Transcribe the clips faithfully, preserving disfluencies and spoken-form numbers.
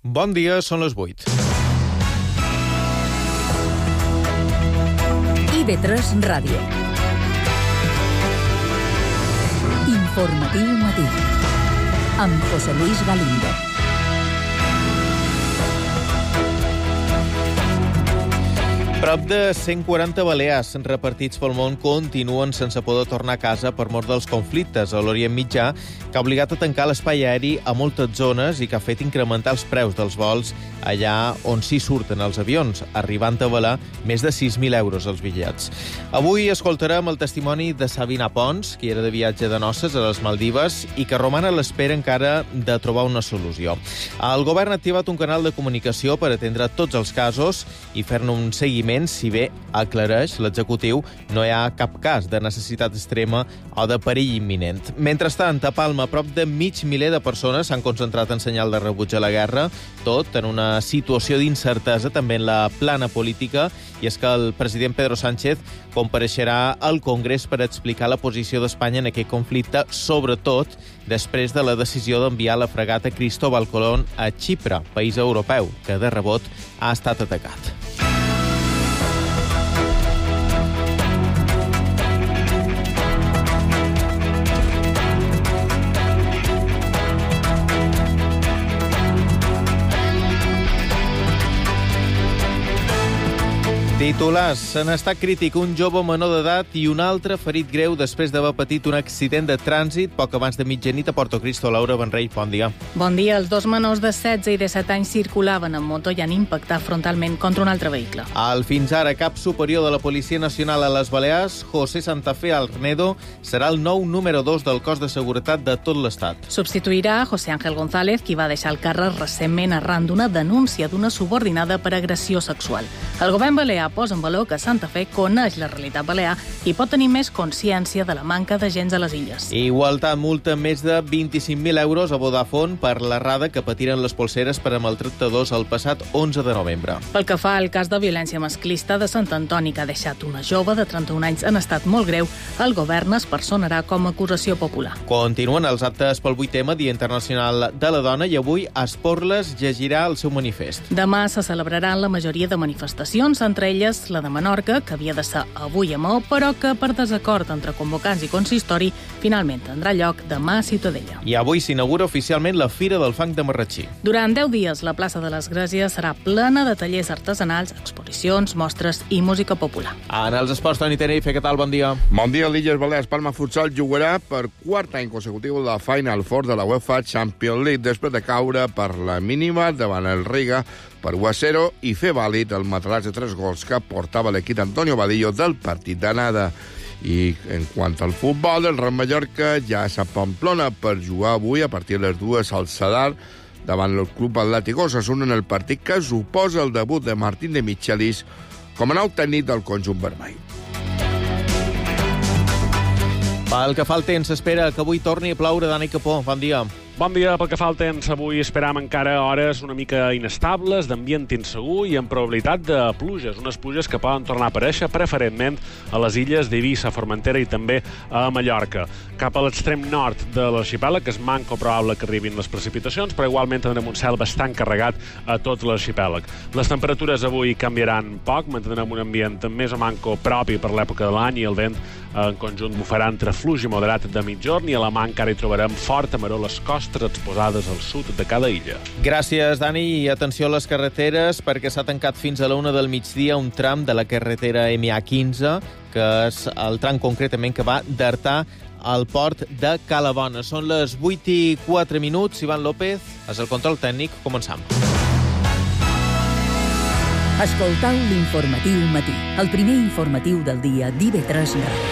Bon dia, són les vuit. I V tres Ràdio. Informatiu matí. Amb José Luis Galindo. Prop de cent quaranta balears repartits pel món continuen sense poder tornar a casa per mort dels conflictes a l'Orient Mitjà, que ha obligat a tancar l'espai aeri a moltes zones i que ha fet incrementar els preus dels vols allà on s'hi surten els avions, arribant a valer més de sis mil euros els bitllets. Avui escoltarem el testimoni de Sabina Pons, que era de viatge de noces a les Maldives i que roman a l'espera encara de trobar una solució. El govern ha activat un canal de comunicació per atendre tots els casos i fer-ne un seguiment, si bé aclareix l'executiu, no hi ha cap cas de necessitat extrema o de perill imminent. Mentrestant, a Palma, prop de mig miler de persones s'han concentrat en senyal de rebuig a la guerra, tot en una situació d'incertesa també en la plana política, i és que el president Pedro Sánchez compareixerà al Congrés per explicar la posició d'Espanya en aquest conflicte, sobretot després de la decisió d'enviar la fregata Cristóbal Colón a Xipre, país europeu, que de rebot ha estat atacat. Titulars. En estat crític un jove menor d'edat i un altre ferit greu després d'haver patit un accident de trànsit poc abans de mitjanit a Portocristo. Laura Benrell, bon dia. Bon dia. Els dos menors de setze i disset anys circulaven en moto i han impactat frontalment contra un altre vehicle. El fins ara cap superior de la Policia Nacional a les Balears, José Santafé Arnedo, serà el nou número dos del cos de seguretat de tot l'Estat. Substituirà José Ángel González, qui va deixar el càrrec recentment arran d'una denúncia d'una subordinada per agressió sexual. El govern balear posa en valor que Santa Fe coneix la realitat balear i pot tenir més consciència de la manca d'agents a les illes. Igualtat multa més de vint-i-cinc mil euros a Vodafone per l'errada que patiren les polseres per a maltractadors el passat onze de novembre. Pel que fa al cas de violència masclista de Sant Antoni, que ha deixat una jove de trenta-un anys en estat molt greu, el govern es personarà com a acusació popular. Continuen els actes pel vuitè Dia Internacional de la Dona i avui Esporles llegirà el seu manifest. Demà se celebraran la majoria de manifestacions, entre elles la de Menorca, que havia de ser avui a Maó, però que per desacord entre convocants i consistori finalment tindrà lloc demà a Ciutadella. I avui s'inaugura oficialment la Fira del Fang de Marratxí. Durant deu dies, la plaça de l'Església serà plena de tallers artesanals, exposicions, mostres i música popular. En els esports, Toni Tenerife, què tal? Bon dia. Bon dia, l'Illes Balears. Palma Futsal jugarà per quart any consecutiu la Final Four de la UEFA Champions League, després de caure per la mínima davant el Riga per u a zero i fer vàlid el matalàs de tres gols que portava l'equip Antonio Vadillo del partit d'anada. I en quant al futbol, el Real Mallorca ja és a Pamplona per jugar avui a partir de les dues al Sadar davant el Club Atlètic Osasuna en el partit que suposa el debut de Martín de Michelis com a nou tècnic del conjunt vermell. Pel que fa al temps, s'espera que avui torni a ploure. Dani Capó, bon dia. Bon dia. Pel que fa al temps, avui esperam encara hores una mica inestables, d'ambient insegur i amb probabilitat de pluges, unes pluges que poden tornar a aparèixer preferentment a les illes d'Eivissa, Formentera i també a Mallorca. Cap a l'extrem nord de l'arxipèlag és manco probable que arribin les precipitacions, però igualment tindrem un cel bastant carregat a tot l'arxipèlag. Les temperatures avui canviaran poc, mantindrem un ambient més o manco propi per l'època de l'any i el vent en conjunt bufarà entre fluix i moderat de mitjorn i a la mà encara hi trobarem forta maror les costes exposades al sud de cada illa. Gràcies, Dani. I atenció a les carreteres, perquè s'ha tancat fins a la una del migdia un tram de la carretera M A quinze, que és el tram concretament que va d'Artà al port de Calabona. Són les vuit i quatre minuts. Ivan López, és el control tècnic. Començam. Escoltau l'informatiu matí, el primer informatiu del dia d'I V tres Ràdio.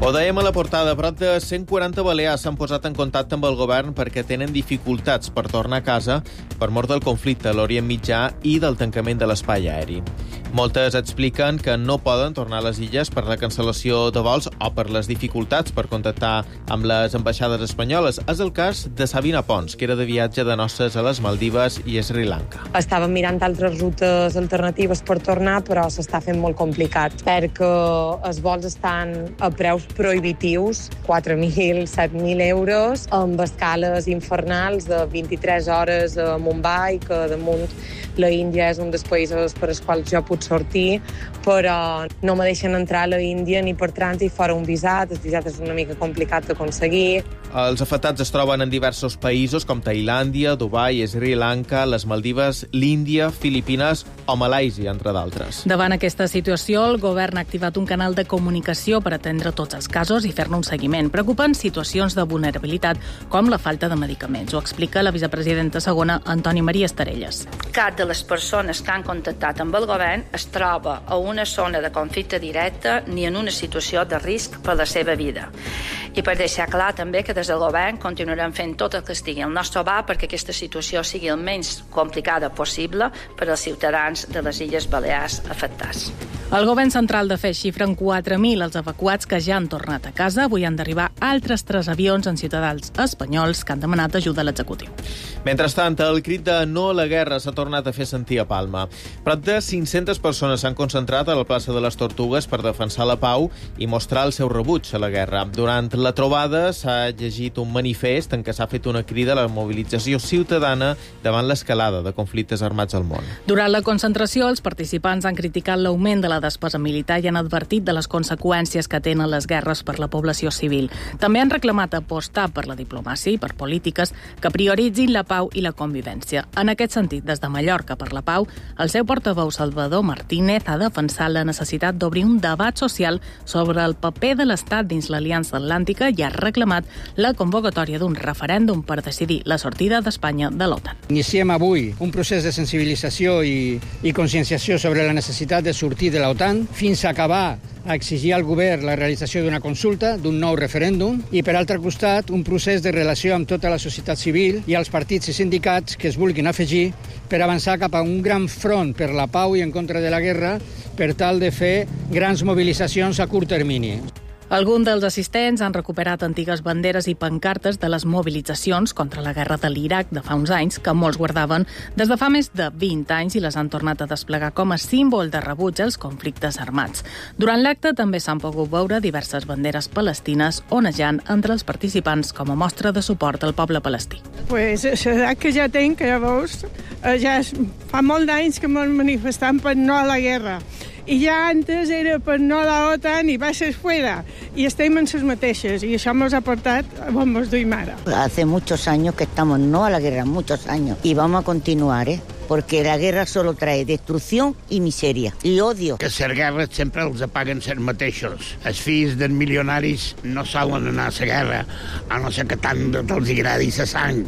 Ho dèiem a la portada, prop de cent quaranta balears s'han posat en contacte amb el govern perquè tenen dificultats per tornar a casa per mort del conflicte a l'Orient Mitjà i del tancament de l'espai aeri. Moltes expliquen que no poden tornar a les illes per la cancel·lació de vols o per les dificultats per contactar amb les ambaixades espanyoles. És el cas de Sabina Pons, que era de viatge de noces a les Maldives i Sri Lanka. Estàvem mirant altres rutes alternatives per tornar, però s'està fent molt complicat perquè els vols estan a preus prohibitius, quatre mil, set mil euros, amb escales infernals de vint-i-tres hores a Mumbai, que damunt la Índia és un dels països per als quals jo puc sortir, però no me deixen entrar a la Índia ni per trànsit fora un visat. El visat és una mica complicat d'aconseguir. Els afectats es troben en diversos països com Tailàndia, Dubai, Sri Lanka, les Maldives, l'Índia, Filipines o Malàisia, entre d'altres. Davant aquesta situació, el govern ha activat un canal de comunicació per atendre tots els casos i fer-ne un seguiment, preocupant situacions de vulnerabilitat com la falta de medicaments. Ho explica la vicepresidenta segona, Antoni Maria Estarelles. Cap de les persones que han contactat amb el govern es troba a una zona de conflicte directe ni en una situació de risc per la seva vida. I per deixar clar també que des del govern continuarem fent tot el que estigui al nostre abast perquè aquesta situació sigui el menys complicada possible per als ciutadans de les Illes Balears afectats. El govern central de Feix xifra en quatre mil els evacuats que ja han tornat a casa. Avui han d'arribar altres tres avions en ciutadans espanyols que han demanat ajuda a l'executiu. Mentrestant, el crit de no a la guerra s'ha tornat a fer sentir a Palma. Prop de cinc-centes persones s'han concentrat a la plaça de les Tortugues per defensar la pau i mostrar el seu rebuig a la guerra. Durant la trobada s'ha llegit un manifest en què s'ha fet una crida a la mobilització ciutadana davant l'escalada de conflictes armats al món. Durant la concentració, els participants han criticat l'augment de la despesa militar i han advertit de les conseqüències que tenen les guerres per la població civil. També han reclamat apostar per la diplomàcia i per polítiques que prioritzin la pau i la convivència. En aquest sentit, des de Mallorca per la Pau, el seu portaveu Salvador Martínez ha defensat la necessitat d'obrir un debat social sobre el paper de l'Estat dins l'Aliança Atlàntica i ha reclamat la convocatòria d'un referèndum per decidir la sortida d'Espanya de l'OTAN. Iniciem avui un procés de sensibilització i, i conscienciació sobre la necessitat de sortir de l'OTAN fins a acabar a exigir al govern la realització d'una consulta, d'un nou referèndum, i per altre costat un procés de relació amb tota la societat civil i els partits i sindicats que es vulguin afegir per avançar cap a un gran front per la pau i en contra de la guerra per tal de fer grans mobilitzacions a curt termini. Alguns dels assistents han recuperat antigues banderes i pancartes de les mobilitzacions contra la guerra de l'Iraq de fa uns anys, que molts guardaven des de fa més de vint anys i les han tornat a desplegar com a símbol de rebuig als conflictes armats. Durant l'acte també s'han pogut veure diverses banderes palestines onejant entre els participants com a mostra de suport al poble palestí. Pues l'edat que ja tenc, que ja veus, ja fa molt d'anys que m'han manifestat per no a la guerra. I ja antes era per no a la OTAN i va ser fuera. Y estem en les mateixes, i això ens ha portat on ens duim ara. Hace muchos años que estamos no a la guerra, muchos años. Y vamos a continuar, ¿eh? Porque la guerra solo trae destrucción y miseria, y odio. Que les guerres sempre els apaguen els mateixos. Els fills dels milionaris no solen anar a la guerra, a no ser que tant els agradi la sang.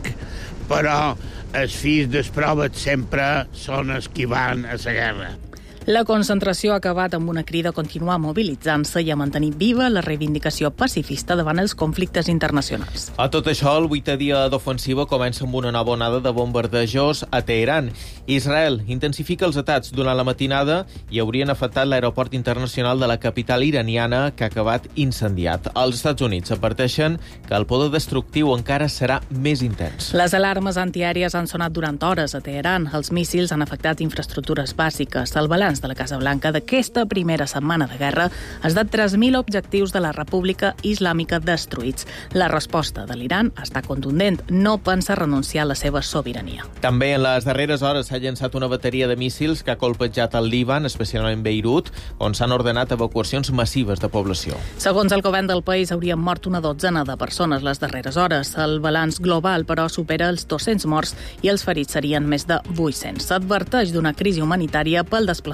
Però els fills dels pobres sempre són els que van a la guerra. La concentració ha acabat amb una crida a continuar mobilitzant-se i a mantenir viva la reivindicació pacifista davant els conflictes internacionals. A tot això, el vuitè dia d'ofensiva comença amb una nova onada de bombardejos a Teheran. Israel intensifica els atacs durant la matinada i haurien afectat l'aeroport internacional de la capital iraniana, que ha acabat incendiat. Els Estats Units adverteixen que el poder destructiu encara serà més intens. Les alarmes antiaèries han sonat durant hores a Teheran. Els míssils han afectat infraestructures bàsiques. El balanç de la Casa Blanca d'aquesta primera setmana de guerra és de tres mil objectius de la República Islàmica destruïts. La resposta de l'Iran està contundent. No pensa renunciar a la seva sobirania. També en les darreres hores s'ha llançat una bateria de míssils que ha colpejat el Líban, especialment Beirut, on s'han ordenat evacuacions massives de població. Segons el govern del país, haurien mort una dotzena de persones les darreres hores. El balanç global, però, supera els dos-cents morts i els ferits serien més de vuit-cents. S'adverteix d'una crisi humanitària pel desplaçament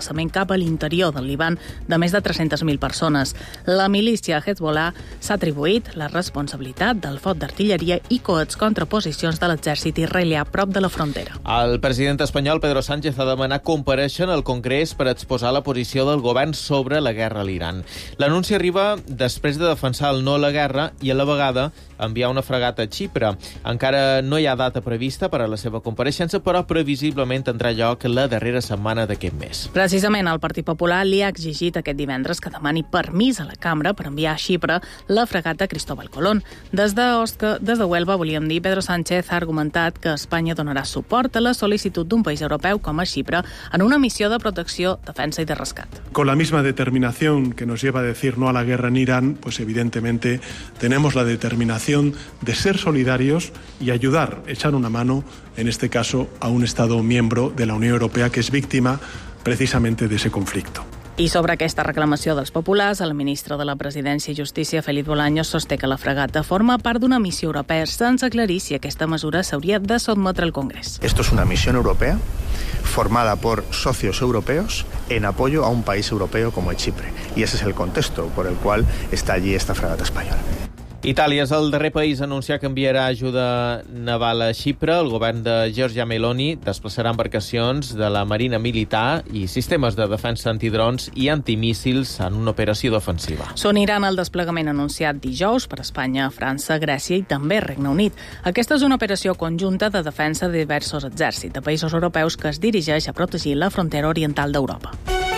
desplaçament cap a l'interior del Líban de més de tres-centes mil persones. La milícia Hezbollah s'ha atribuït la responsabilitat del foc d'artilleria i coets contra posicions de l'exèrcit israelià prop de la frontera. El president espanyol Pedro Sánchez ha demanat comparèixer en el Congrés per exposar la posició del govern sobre la guerra a l'Iran. L'anunci arriba després de defensar el no a la guerra i a la vegada enviar una fregata a Xipre. Encara no hi ha data prevista per a la seva compareixença, però previsiblement tindrà lloc la darrera setmana d'aquest mes. Precisament el Partit Popular li ha exigit aquest divendres que demani permís a la cambra per enviar a Xipre la fregata Cristóbal Colón. Des de, Osca, des de Huelva, volíem dir, Pedro Sánchez ha argumentat que Espanya donarà suport a la sol·licitud d'un país europeu com a Xipre en una missió de protecció, defensa i de rescat. Con la misma determinación que nos lleva a decir no a la guerra en Irán, pues evidentemente tenemos la determinación de ser solidarios y ayudar, echar una mano, en este caso, a un Estado miembro de la Unión Europea que es víctima precisamente de ese conflicto. I sobre aquesta reclamació dels populars, el ministre de la Presidència i Justícia, Felip Bolaños, sosté que la fregata forma part d'una missió europea sense aclarir si aquesta mesura s'hauria de sotmetre al Congrés. Esto es una misión europea formada por socios europeos en apoyo a un país europeo como es Chipre. Y ese es el contexto por el cual está allí esta fregata española. Itàlia és el darrer país a anunciar que enviarà ajuda naval a Xipre. El govern de Giorgia Meloni desplaçarà embarcacions de la Marina Militar i sistemes de defensa antidrons i antimíssils en una operació defensiva. S'uniran al desplegament anunciat dijous per Espanya, França, Grècia i també Regne Unit. Aquesta és una operació conjunta de defensa de diversos exèrcits de països europeus que es dirigeix a protegir la frontera oriental d'Europa.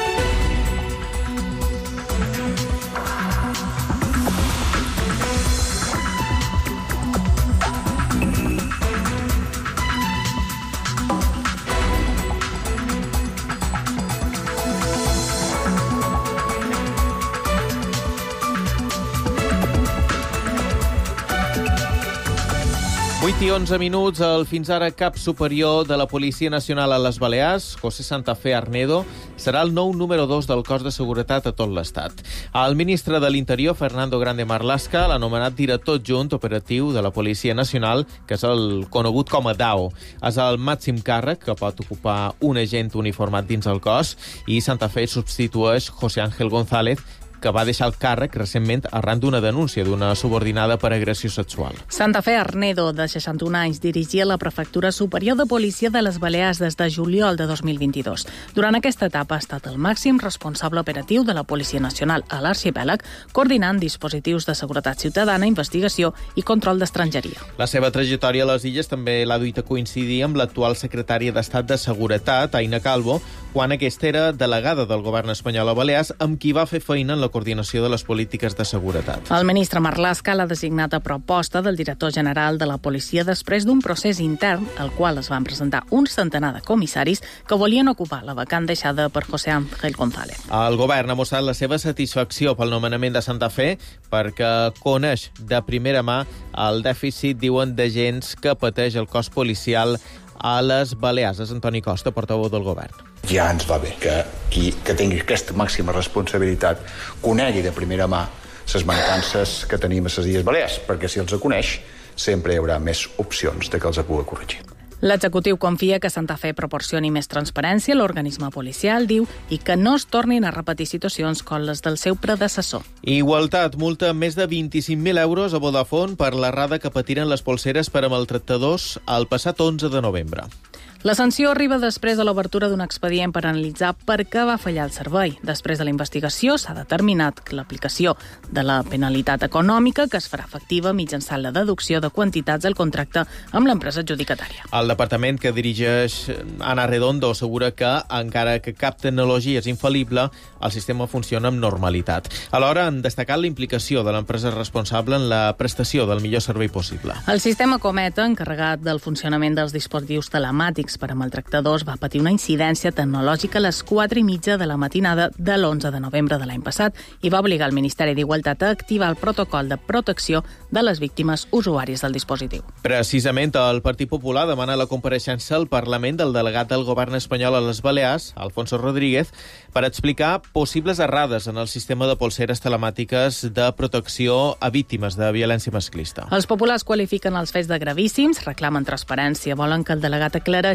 vuit i onze minuts, el fins ara cap superior de la Policia Nacional a les Balears, José Santa Fe Arnedo, serà el nou número dos del cos de seguretat a tot l'Estat. El ministre de l'Interior, Fernando Grande Marlaska, l'ha anomenat director adjunt operatiu de la Policia Nacional, que és el conegut com a D A O. És el màxim càrrec que pot ocupar un agent uniformat dins el cos i Santa Fe substitueix José Ángel González, que va deixar el càrrec recentment arran d'una denúncia d'una subordinada per agressió sexual. Santa Fe Arnedo, de seixanta-un anys, dirigia la Prefectura Superior de Policia de les Balears des de juliol de dos mil vint-i-dos. Durant aquesta etapa ha estat el màxim responsable operatiu de la Policia Nacional a l'arxipèlag, coordinant dispositius de seguretat ciutadana, investigació i control d'estrangeria. La seva trajectòria a les illes també l'ha duit a coincidir amb l'actual secretària d'Estat de Seguretat, Aina Calvo, quan aquesta era delegada del govern espanyol a Balears, amb qui va fer feina en la coordinació de les polítiques de seguretat. El ministre Marlaska l'ha designat a proposta del director general de la policia després d'un procés intern al qual es van presentar un centenar de comissaris que volien ocupar la vacant deixada per José Ángel González. El govern ha mostrat la seva satisfacció pel nomenament de Santa Fe perquè coneix de primera mà el dèficit, diuen, d'agents que pateix el cos policial a les Balears. És Antoni Costa, portaveu del govern. Ja ens va bé que qui que tingui aquesta màxima responsabilitat conegui de primera mà les mancances que tenim a les Illes Balears, perquè si els coneix sempre hi haurà més opcions de que els pugui corregir. L'executiu confia que Santa Fe proporcioni més transparència a l'organisme policial, diu, i que no es tornin a repetir situacions com les del seu predecessor. Igualtat multa més de vint-i-cinc mil euros a Vodafone per l'errada que patiren les polseres per a maltractadors el passat onze de novembre. La sanció arriba després de l'obertura d'un expedient per analitzar per què va fallar el servei. Després de la investigació s'ha determinat que l'aplicació de la penalitat econòmica que es farà efectiva mitjançant la deducció de quantitats del contracte amb l'empresa adjudicatària. El departament que dirigeix Ana Redondo assegura que, encara que cap tecnologia és infal·lible, el sistema funciona amb normalitat. Alhora han destacat la implicació de l'empresa responsable en la prestació del millor servei possible. El sistema Cometa, encarregat del funcionament dels dispositius telemàtics per a maltractadors, va patir una incidència tecnològica a les quatre i mitja de la matinada de l'onze de novembre de l'any passat i va obligar el Ministeri d'Igualtat a activar el protocol de protecció de les víctimes usuàries del dispositiu. Precisament, el Partit Popular demana la compareixença al Parlament del delegat del govern espanyol a les Balears, Alfonso Rodríguez, per explicar possibles errades en el sistema de polseres telemàtiques de protecció a víctimes de violència masclista. Els populars qualifiquen els fets de gravíssims, reclamen transparència, volen que el delegat aclareixi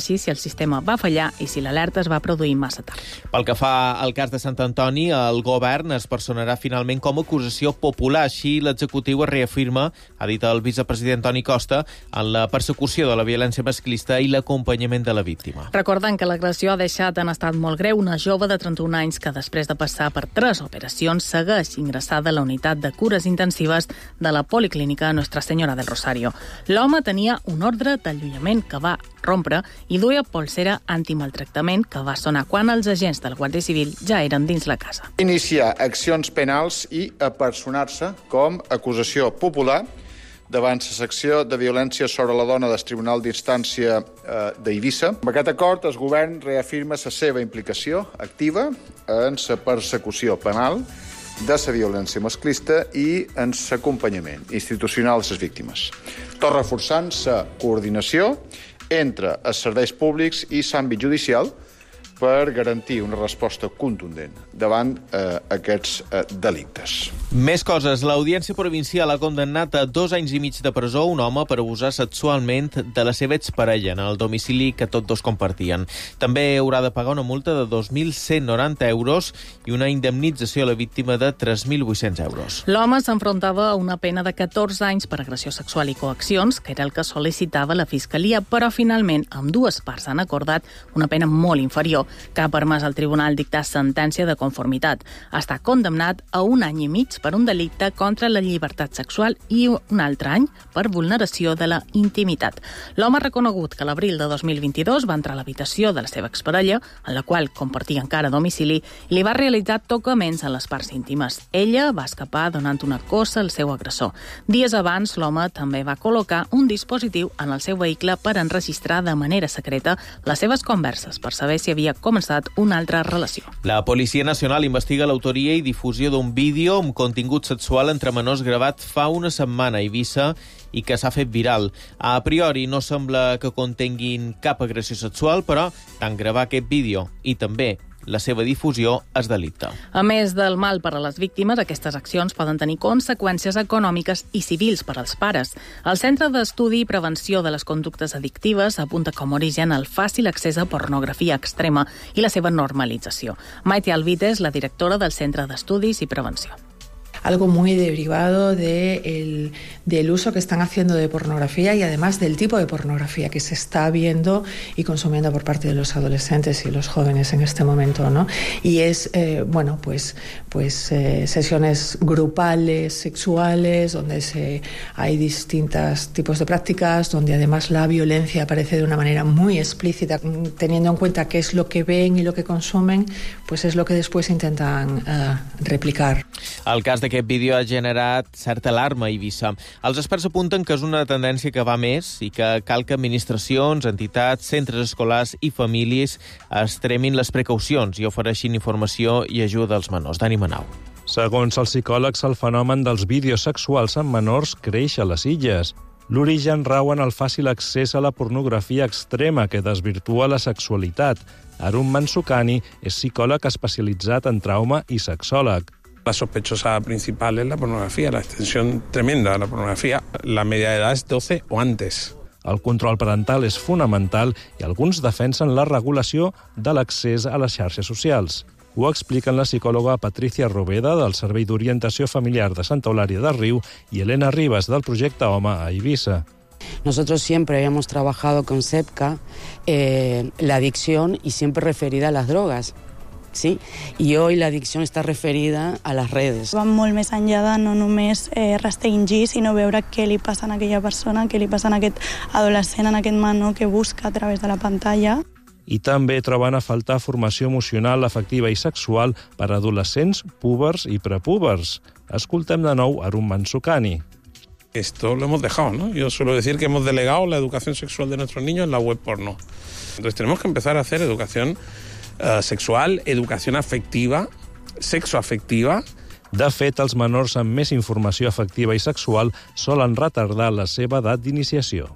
decideixi si el sistema va fallar i si l'alerta es va produir massa tard. Pel que fa al cas de Sant Antoni, el govern es personarà finalment com a acusació popular. Així, l'executiu es reafirma, ha dit el vicepresident Toni Costa, en la persecució de la violència masclista i l'acompanyament de la víctima. Recorden que l'agressió ha deixat en estat molt greu una jove de trenta-un anys que, després de passar per tres operacions, segueix ingressada a la unitat de cures intensives de la Policlínica Nuestra Senyora del Rosario. L'home tenia un ordre d'allunyament que va rompre i duia polsera antimaltractament que va sonar quan els agents de la Guàrdia Civil ja eren dins la casa. Iniciar accions penals i apersonar-se com acusació popular davant la secció de violència sobre la dona del Tribunal d'Instància eh, d'Eivissa. Amb aquest acord, el govern reafirma la seva implicació activa en la persecució penal de la violència masclista i en l'acompanyament institucional de les víctimes, tot reforçant la coordinació entre els serveis públics i l'àmbit judicial per garantir una resposta contundent davant eh, aquests eh, delictes. Més coses. L'Audiència Provincial ha condemnat a dos anys i mig de presó un home per abusar sexualment de la seva exparella en el domicili que tots dos compartien. També haurà de pagar una multa de dos mil cent noranta euros i una indemnització a la víctima de tres mil vuit-cents euros. L'home s'enfrontava a una pena de catorze anys per agressió sexual i coaccions, que era el que sol·licitava la Fiscalia, però finalment amb dues parts han acordat una pena molt inferior, que ha permès al tribunal dictar sentència de conformitat. Està condemnat a un any i mig per un delicte contra la llibertat sexual i un altre any per vulneració de la intimitat. L'home ha reconegut que a l'abril de dos mil vint-i-dos va entrar a l'habitació de la seva exparella, en la qual compartia encara domicili, i li va realitzar tocaments en les parts íntimes. Ella va escapar donant una cossa al seu agressor. Dies abans, l'home també va col·locar un dispositiu en el seu vehicle per enregistrar de manera secreta les seves converses, per saber si havia començat una altra relació. La Policia Nacional investiga l'autoria i difusió d'un vídeo amb contingut sexual entre menors gravat fa una setmana a Eivissa i que s'ha fet viral. A priori no sembla que contenguin cap agressió sexual, però tant gravar aquest vídeo i també la seva difusió es delicte. A més del mal per a les víctimes, aquestes accions poden tenir conseqüències econòmiques i civils per als pares. El Centre d'Estudi i Prevenció de les Conductes Addictives apunta com a origen el fàcil accés a pornografia extrema i la seva normalització. Maite Alvite és la directora del Centre d'Estudis i Prevenció. Algo muy derivado de el, del uso que están haciendo de pornografía y además del tipo de pornografía que se está viendo y consumiendo por parte de los adolescentes y los jóvenes en este momento, ¿no? Y es, eh, bueno, pues, pues eh, sesiones grupales, sexuales, donde se, hay distintos tipos de prácticas, donde además la violencia aparece de una manera muy explícita, teniendo en cuenta qué es lo que ven y lo que consumen, pues es lo que después intentan uh, replicar. El cas d'aquest vídeo ha generat certa alarma a Eivissa. Els experts apunten que és una tendència que va més i que cal que administracions, entitats, centres escolars i famílies extremin les precaucions i ofereixin informació i ajuda als menors. Dani Manau. Segons els psicòlegs, el fenomen dels vídeos sexuals en menors creix a les illes. L'origen rau en el fàcil accés a la pornografia extrema que desvirtua la sexualitat. Arun Mansukani és psicòleg especialitzat en trauma i sexòleg. La sospechosa principal es la pornografía, la extensión tremenda de la pornografía. La media de edad es doce o antes. El control parental és fonamental i alguns defensen la regulació de l'accés a les xarxes socials. Ho expliquen la psicòloga Patricia Robeda, del Servei d'Orientació Familiar de Santa Eulària de Riu, i Elena Ribas, del projecte Home a Eivissa. Nosotros siempre hemos trabajado con SEPCA eh, la adicción y siempre referida a las drogas. Sí? I hoy la adicció està referida a les redes. Va molt més enllà de no només eh, restringir, sinó veure què li passa a aquella persona, què li passa a aquest adolescent, a aquest menor que busca a través de la pantalla. I també troben a faltar formació emocional, afectiva i sexual per a adolescents, púbers i prepúbers. Escoltem de nou Arun Mansukani. Esto lo hemos dejado, ¿no? Yo suelo decir que hemos delegado la educación sexual de nuestros niños en la web porno. Entonces tenemos que empezar a hacer educación Uh, sexual, educació afectiva, sexoafectiva. De fet, els menors amb més informació afectiva i sexual solen retardar la seva edat d'iniciació.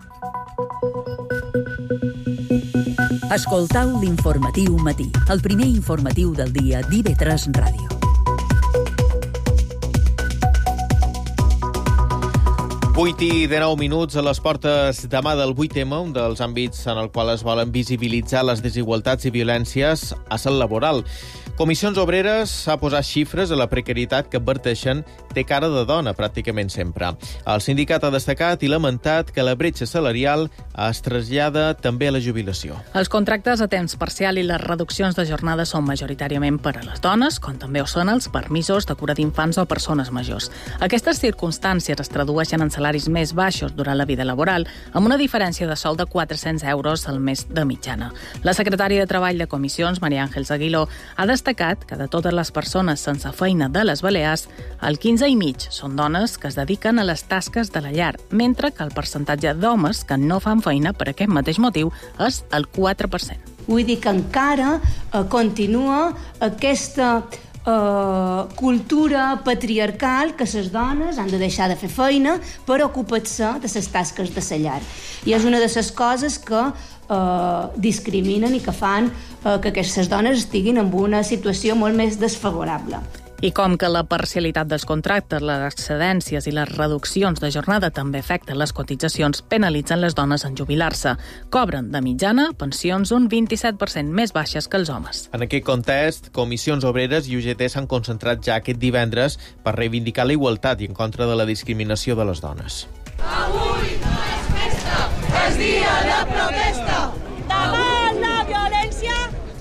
Escoltau l'Informatiu Matí, el primer informatiu del dia d'I V tres Ràdio. vuit i dinou minuts a les portes demà del vuit ema, un dels àmbits en el qual es volen visibilitzar les desigualtats i violències a el laboral. Comissions Obreres ha posat xifres a la precarietat que adverteixen té cara de dona pràcticament sempre. El sindicat ha destacat i lamentat que la bretxa salarial es trasllada també a la jubilació. Els contractes a temps parcial i les reduccions de jornada són majoritàriament per a les dones, com també ho són els permisos de cura d'infants o persones majors. Aquestes circumstàncies es tradueixen en salaris més baixos durant la vida laboral, amb una diferència de sou de quatre-cents euros al mes de mitjana. La secretària de Treball de Comissions, Maria Àngels Aguiló, ha destacat que de totes les persones sense feina de les Balears, el quinze i mig són dones que es dediquen a les tasques de la llar, mentre que el percentatge d'homes que no fan feina per aquest mateix motiu és el quatre per cent. Vull dir que encara eh, continua aquesta Uh, cultura patriarcal que les dones han de deixar de fer feina per ocupar-se de les tasques de la llar. I és una de les coses que uh, discriminen i que fan uh, que aquestes dones estiguin en una situació molt més desfavorable. I com que la parcialitat dels contractes, les excedències i les reduccions de jornada també afecten les cotitzacions, penalitzen les dones en jubilar-se. Cobren, de mitjana, pensions un vint-i-set per cent més baixes que els homes. En aquest context, Comissions Obreres i U G T s'han concentrat ja aquest divendres per reivindicar la igualtat i en contra de la discriminació de les dones. Avui no és festa, és dia de protesta. Davant la violència,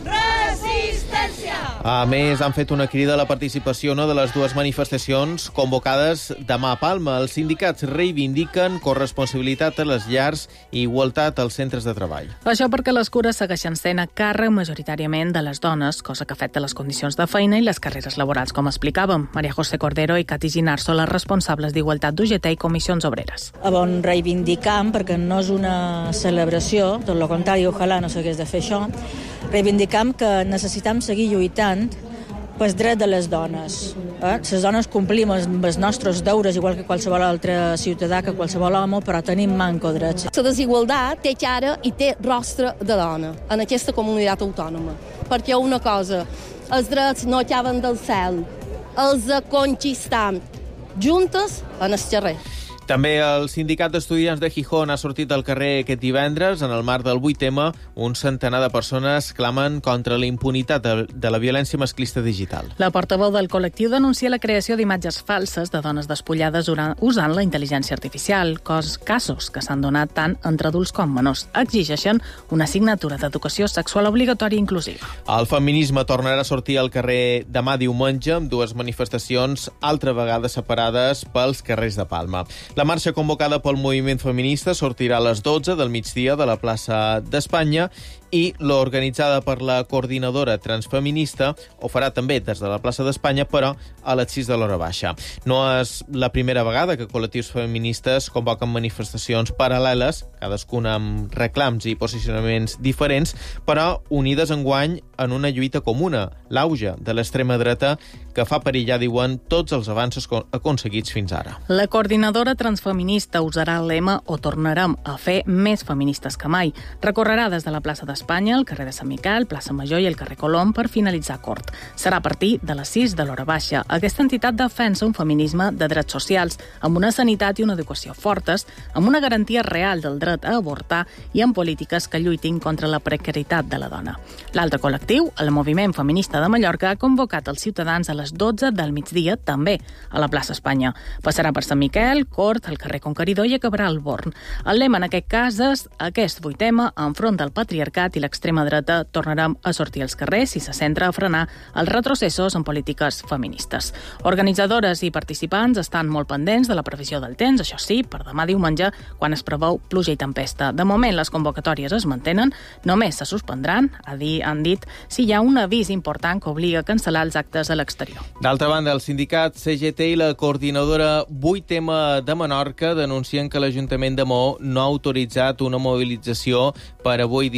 resistència. A més, han fet una crida a la participació en una de les dues manifestacions convocades demà a Palma. Els sindicats reivindiquen corresponsabilitat a les llars i igualtat als centres de treball. Això perquè les cures segueixen sent a càrrec majoritàriament de les dones, cosa que afecta les condicions de feina i les carreres laborals, com explicàvem. Maria José Cordero i Cati Ginar són les responsables d'Igualtat d'U G T i Comissions Obreres. On reivindicam, perquè no és una celebració, tot el contrari, ojalà no s'hagués de fer això, reivindicam que necessitam seguir lluitant pel dret de les dones. Eh? Les dones complim els nostres deures igual que qualsevol altre ciutadà, que qualsevol home, però tenim manco drets. La desigualtat té cara i té rostre de dona en aquesta comunitat autònoma. Perquè una cosa, els drets no acaben del cel, els conquistam juntes en el carrer. També el Sindicat d'Estudiants de Gijón ha sortit al carrer aquest divendres. En el marc del vuit ema, un centenar de persones clamen contra la impunitat de, de la violència masclista digital. La portaveu del col·lectiu denuncia la creació d'imatges falses de dones despullades usant la intel·ligència artificial, cos, casos que s'han donat tant entre adults com menors. Exigeixen una assignatura d'educació sexual obligatòria inclusiva. El feminisme tornarà a sortir al carrer demà diumenge amb dues manifestacions, altra vegada separades pels carrers de Palma. La marxa convocada pel moviment feminista sortirà a les dotze del migdia de la plaça d'Espanya i l'organitzada per la coordinadora transfeminista ho farà també des de la plaça d'Espanya, però a les sis de l'hora baixa. No és la primera vegada que col·lectius feministes convoquen manifestacions paral·leles, cadascuna amb reclams i posicionaments diferents, però unides enguany en una lluita comuna, l'auge de l'extrema dreta, que fa perillar, diuen, tots els avanços aconseguits fins ara. La coordinadora transfeminista usarà el lema "o tornarem a fer més feministes que mai". Recorrerà des de la plaça d'Espanya, el carrer de Sant Miquel, plaça Major i el carrer Colom per finalitzar cort. Serà a partir de les sis de l'hora baixa. Aquesta entitat defensa un feminisme de drets socials, amb una sanitat i una educació fortes, amb una garantia real del dret a avortar i amb polítiques que lluitin contra la precarietat de la dona. L'altre col·lectiu, el Moviment Feminista de Mallorca, ha convocat els ciutadans a les dotze del migdia, també a la plaça Espanya. Passarà per Sant Miquel, Cort, el carrer Conqueridor i acabarà al Born. El lema en aquest cas és aquest vuit ema, enfront del patriarcat i l'extrema dreta, tornarem a sortir als carrers i se centra a frenar els retrocessos en polítiques feministes. Organitzadores i participants estan molt pendents de la previsió del temps, això sí, per demà diumenge, quan es preveu pluja i tempesta. De moment, les convocatòries es mantenen, només se suspendran, han dit, si hi ha un avís important que obliga a cancel·lar els actes a l'exterior. D'altra banda, el sindicat C G T i la coordinadora vuit ema de Menorca denuncien que l'Ajuntament de Maó no ha autoritzat una mobilització per avui dissabte.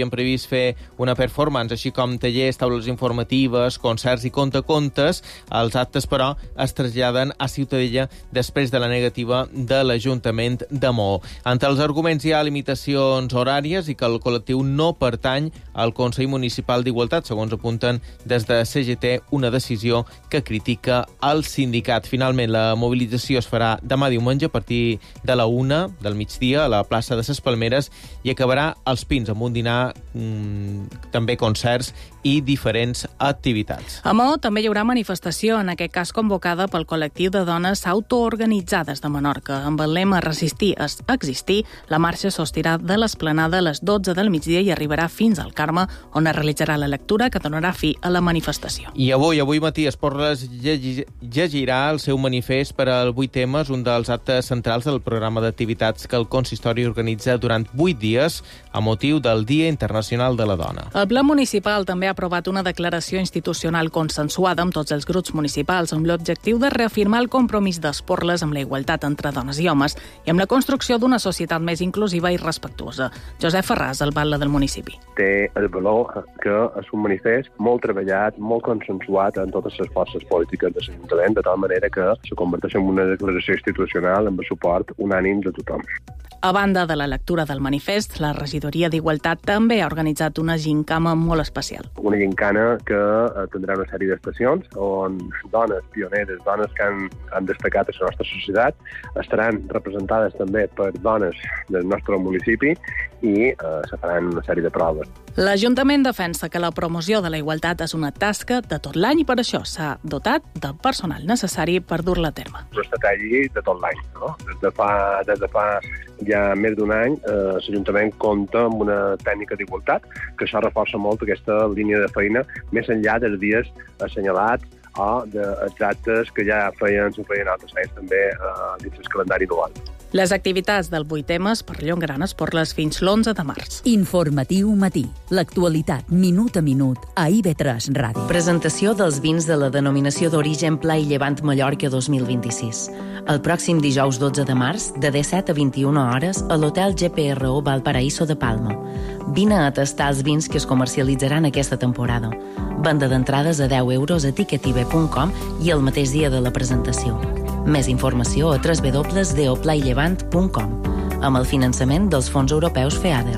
havien previst fer una performance, així com tallers, taules informatives, concerts i contacontes. Els actes, però, es traslladen a Ciutadella després de la negativa de l'Ajuntament de Maó. Entre els arguments hi ha limitacions horàries i que el col·lectiu no pertany al Consell Municipal d'Igualtat, segons apunten des de C G T, una decisió que critica el sindicat. Finalment, la mobilització es farà demà diumenge a partir de la una del migdia a la plaça de ses Palmeres i acabarà als Pins amb un dinar, mmm, també concerts i diferents activitats. A Maó també hi haurà manifestació, en aquest cas convocada pel col·lectiu de dones autoorganitzades de Menorca. Amb el lema Resistir és existir, la marxa sortirà de l'esplanada a les dotze del migdia i arribarà fins al Carme, on es realitzarà la lectura que donarà fi a la manifestació. I avui, avui matí, Esporles llegirà el seu manifest per al vuit temes, un dels actes centrals del programa d'activitats que el consistori organitza durant vuit dies a motiu del Dia Internacional de la Dona. El Ple Municipal també ha aprovat una declaració institucional consensuada amb tots els grups municipals amb l'objectiu de reafirmar el compromís d'Esporles amb la igualtat entre dones i homes i amb la construcció d'una societat més inclusiva i respectuosa. Josep Ferràs, alcalde del municipi. Té el valor que és un manifest molt treballat, molt consensuat en totes les forces polítiques de l'Ajuntament, de tal manera que se converteix en una declaració institucional amb el suport unànim de tothom. A banda de la lectura del manifest, la regidoria d'Igualtat també ha organitzat una gincama molt especial. Una gincana que eh, tindrà una sèrie d'estacions on dones pioneres, dones que han, han destacat a la nostra societat, estaran representades també per dones del nostre municipi i eh, se faran una sèrie de proves. L'Ajuntament defensa que la promoció de la igualtat és una tasca de tot l'any i per això s'ha dotat del personal necessari per dur-la a terme. És una estratègia de tot l'any, no? Des de fa, des de fa ja més d'un any, eh, l'Ajuntament compta amb una tècnica d'igualtat que això reforça molt aquesta línia de feina més enllà dels dies assenyalats o dels actes que ja feien, s'ho feien altres anys també eh, dins el calendari anual. Les activitats del vuit temes perllongaran Esporles fins l'onze de març. Informatiu matí. L'actualitat minut a minut a I V tres Ràdio. Presentació dels vins de la denominació d'origen Pla i Llevant Mallorca dos mil vint-i-sis. El pròxim dijous dotze de març, de disset a vint-i-una hores, a l'Hotel G P R O Valparaíso de Palma. Vine a tastar els vins que es comercialitzaran aquesta temporada. Venda d'entrades a deu euros a ticketive punt com i el mateix dia de la presentació. Més informació a w w w punt d o pla i llevant punt com amb el finançament dels fons europeus FEADER.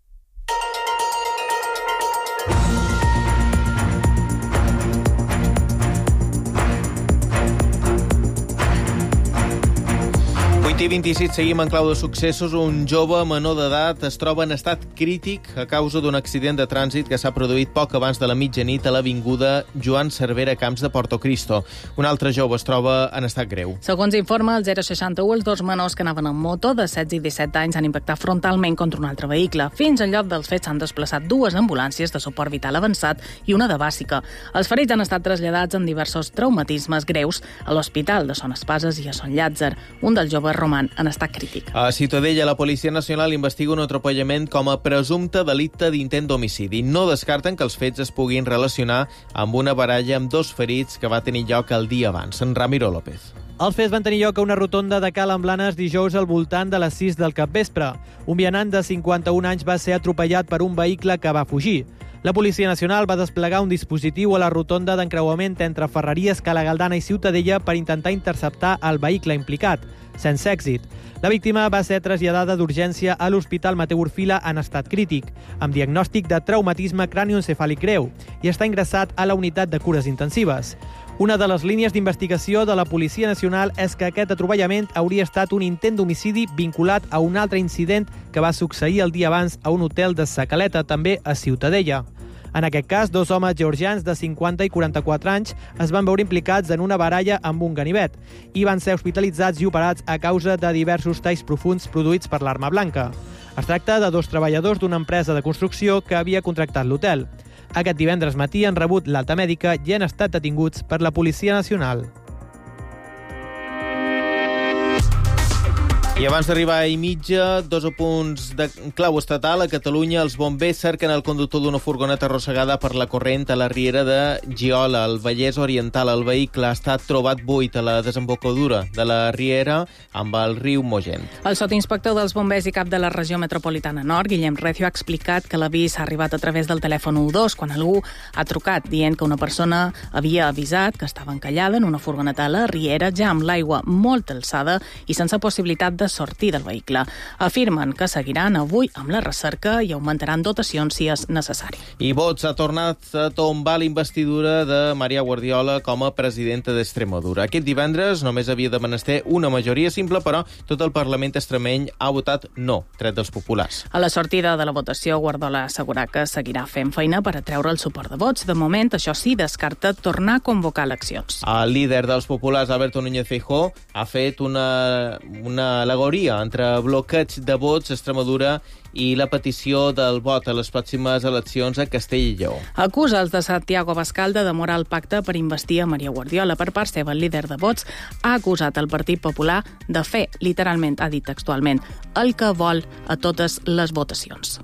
vuit i vint-i-sis, seguim en clau de successos. Un jove menor d'edat es troba en estat crític a causa d'un accident de trànsit que s'ha produït poc abans de la mitjanit a l'avinguda Joan Cervera Camps de Portocristo. Un altre jove es troba en estat greu. Segons informa el zero seixanta u, els dos menors que anaven en moto de setze i disset anys han impactat frontalment contra un altre vehicle. Fins al lloc dels fets s'han desplaçat dues ambulàncies de suport vital avançat i una de bàsica. Els ferits han estat traslladats amb diversos traumatismes greus a l'Hospital de Son Espases i a Son Llàtzer. Un dels joves roman en estat crític. A Ciutadella, la Policia Nacional investiga un atropellament com a presumpte delicte d'intent d'homicidi. No descarten que els fets es puguin relacionar amb una baralla amb dos ferits que va tenir lloc el dia abans. En Ramiro López. Els fets van tenir lloc a una rotonda de Cal Blanes dijous al voltant de les sis del capvespre. Un vianant de cinquanta-un anys va ser atropellat per un vehicle que va fugir. La Policia Nacional va desplegar un dispositiu a la rotonda d'encreuament entre Ferreries, Cala Galdana i Ciutadella per intentar interceptar el vehicle implicat, sense èxit. La víctima va ser traslladada d'urgència a l'Hospital Mateu Orfila en estat crític, amb diagnòstic de traumatisme cranioencefàlic greu, i està ingressat a la unitat de cures intensives. Una de les línies d'investigació de la Policia Nacional és que aquest atropellament hauria estat un intent d'homicidi vinculat a un altre incident que va succeir el dia abans a un hotel de Sa Caleta, també a Ciutadella. En aquest cas, dos homes georgians de cinquanta i quaranta-quatre anys es van veure implicats en una baralla amb un ganivet i van ser hospitalitzats i operats a causa de diversos talls profunds produïts per l'arma blanca. Es tracta de dos treballadors d'una empresa de construcció que havia contractat l'hotel. Aquest divendres matí han rebut l'alta mèdica i han estat detinguts per la Policia Nacional. I abans d'arribar a i mitja, dos apunts de clau estatal. A Catalunya, els bombers cerquen el conductor d'una furgoneta arrossegada per la corrent a la riera de Giola, al Vallès Oriental. El vehicle ha estat trobat buit a la desembocadura de la riera amb el riu Mogent. El sotinspector dels bombers i cap de la regió metropolitana nord, Guillem Recio, ha explicat que l'avís ha arribat a través del telèfon u dos quan algú ha trucat dient que una persona havia avisat que estava encallada en una furgoneta a la riera, ja amb l'aigua molt alçada i sense possibilitat de sortir del vehicle. Afirmen que seguiran avui amb la recerca i augmentaran dotacions si és necessari. I Vox ha tornat a tombar la investidura de María Guardiola com a presidenta d'Extremadura. Aquest divendres només havia de menester una majoria simple, però tot el Parlament extremeny ha votat no, tret dels populars. A la sortida de la votació, Guardiola ha assegurat que seguirà fent feina per atreure el suport de vots. De moment, això sí, descarta tornar a convocar eleccions. El líder dels populars, Alberto Núñez Feijóo, ha fet una, una al·legoria entre bloqueig de vots a Extremadura i la petició del vot a les pròximes eleccions a Castella i Lleó. Acusa els de Santiago Abascal de demorar el pacte per investir a María Guardiola. Per part seva, el líder de Vox ha acusat el Partit Popular de fer, literalment, ha dit textualment, el que vol a totes les votacions.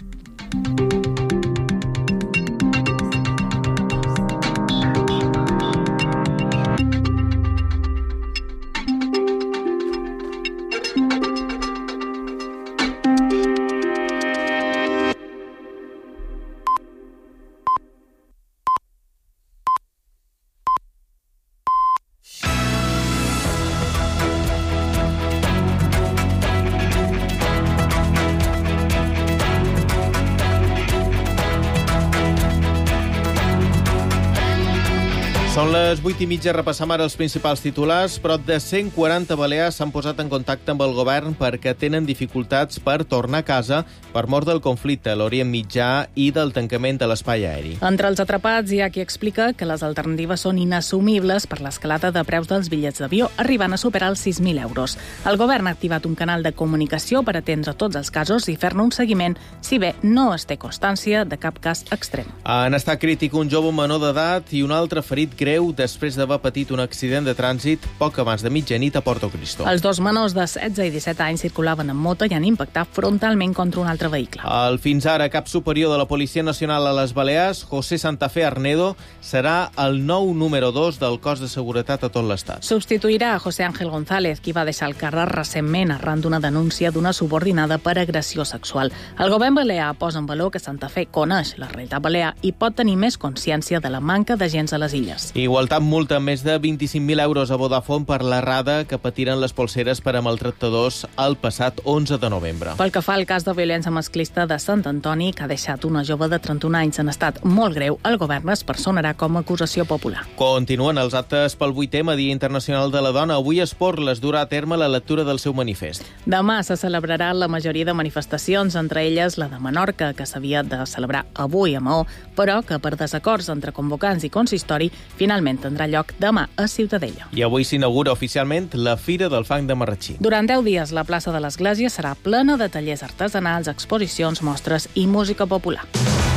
Són les vuit i mitja, repassam ara els principals titulars. Prop de cent quaranta balears s'han posat en contacte amb el govern perquè tenen dificultats per tornar a casa per mort del conflicte a l'Orient Mitjà i del tancament de l'espai aeri. Entre els atrapats hi ha qui explica que les alternatives són inassumibles per l'escalada de preus dels bitllets d'avió, arribant a superar els sis mil euros. El govern ha activat un canal de comunicació per atendre tots els casos i fer-ne un seguiment, si bé no es té constància de cap cas extrem. En estat crític un jove menor d'edat i un altre ferit greu després d'haver patit un accident de trànsit poc abans de mitjanit a Porto Cristo. Els dos menors de setze i disset anys circulaven en moto i han impactat frontalment contra un altre vehicle. El fins ara cap superior de la Policia Nacional a les Balears, José Santafé Arnedo, serà el nou número dos del cos de seguretat a tot l'estat. Substituirà a José Ángel González, qui va deixar el càrrec recentment arran d'una denúncia d'una subordinada per agressió sexual. El govern balear posa en valor que Santafé coneix la realitat balear i pot tenir més consciència de la manca d'agents a les illes. Igualtat multa més de vint-i-cinc mil euros a Vodafone per l'errada que patiren les polseres per a maltractadors el passat onze de novembre. Pel que fa al cas de violència masclista de Sant Antoni, que ha deixat una jove de trenta-un anys en estat molt greu, el govern es personarà com a acusació popular. Continuen els actes pel vuitè Dia Internacional de la Dona. Avui Esporles durà a terme la lectura del seu manifest. Demà se celebrarà la majoria de manifestacions, entre elles la de Menorca, que s'havia de celebrar avui a Maó, però que per desacords entre convocants i consistori finalment tindrà lloc demà a Ciutadella. I avui s'inaugura oficialment la Fira del Fang de Marratxí. Durant deu dies, la plaça de l'Església serà plena de tallers artesanals, exposicions, mostres i música popular.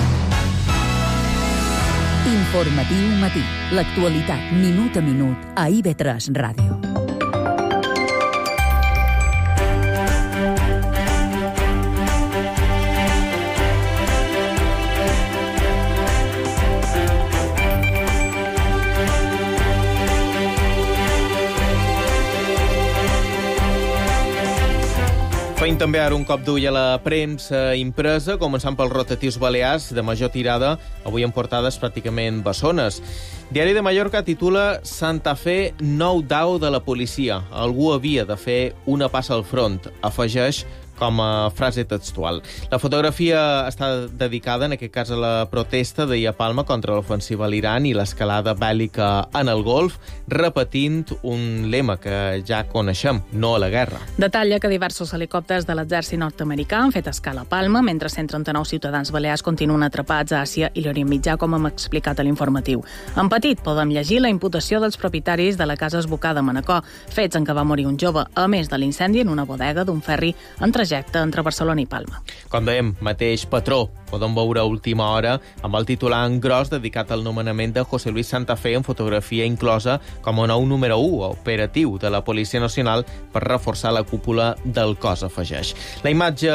Informatiu matí. L'actualitat, minut a minut, a I V tres Ràdio. Feim també ara un cop d'ull a la premsa impresa, començant pels rotatius balears de major tirada, avui en portades pràcticament bessones. Diari de Mallorca titula Santafé, nou dau de la policia. Algú havia de fer una passa al front, afegeix com a frase textual. La fotografia està dedicada, en aquest cas, a la protesta d'ahir a Palma contra l'ofensiva a l'Iran i l'escalada bèl·lica en el Golf, repetint un lema que ja coneixem, no a la guerra. Detalla que diversos helicòpters de l'exèrcit nord-americà han fet escala a Palma, mentre cent trenta-nou ciutadans balears continuen atrapats a Àsia i l'Orient Mitjà, com hem explicat a l'informatiu. En petit podem llegir la imputació dels propietaris de la casa esbocada a Manacor, fets en què va morir un jove, a més de l'incendi en una bodega d'un ferri entre trajecte entre Barcelona i Palma. Com dèiem, mateix patró podem veure a última hora amb el titular en gros dedicat al nomenament de José Luis Santa Fe en fotografia inclosa com a nou número u operatiu de la Policia Nacional per reforçar la cúpula del cos, afegeix. La imatge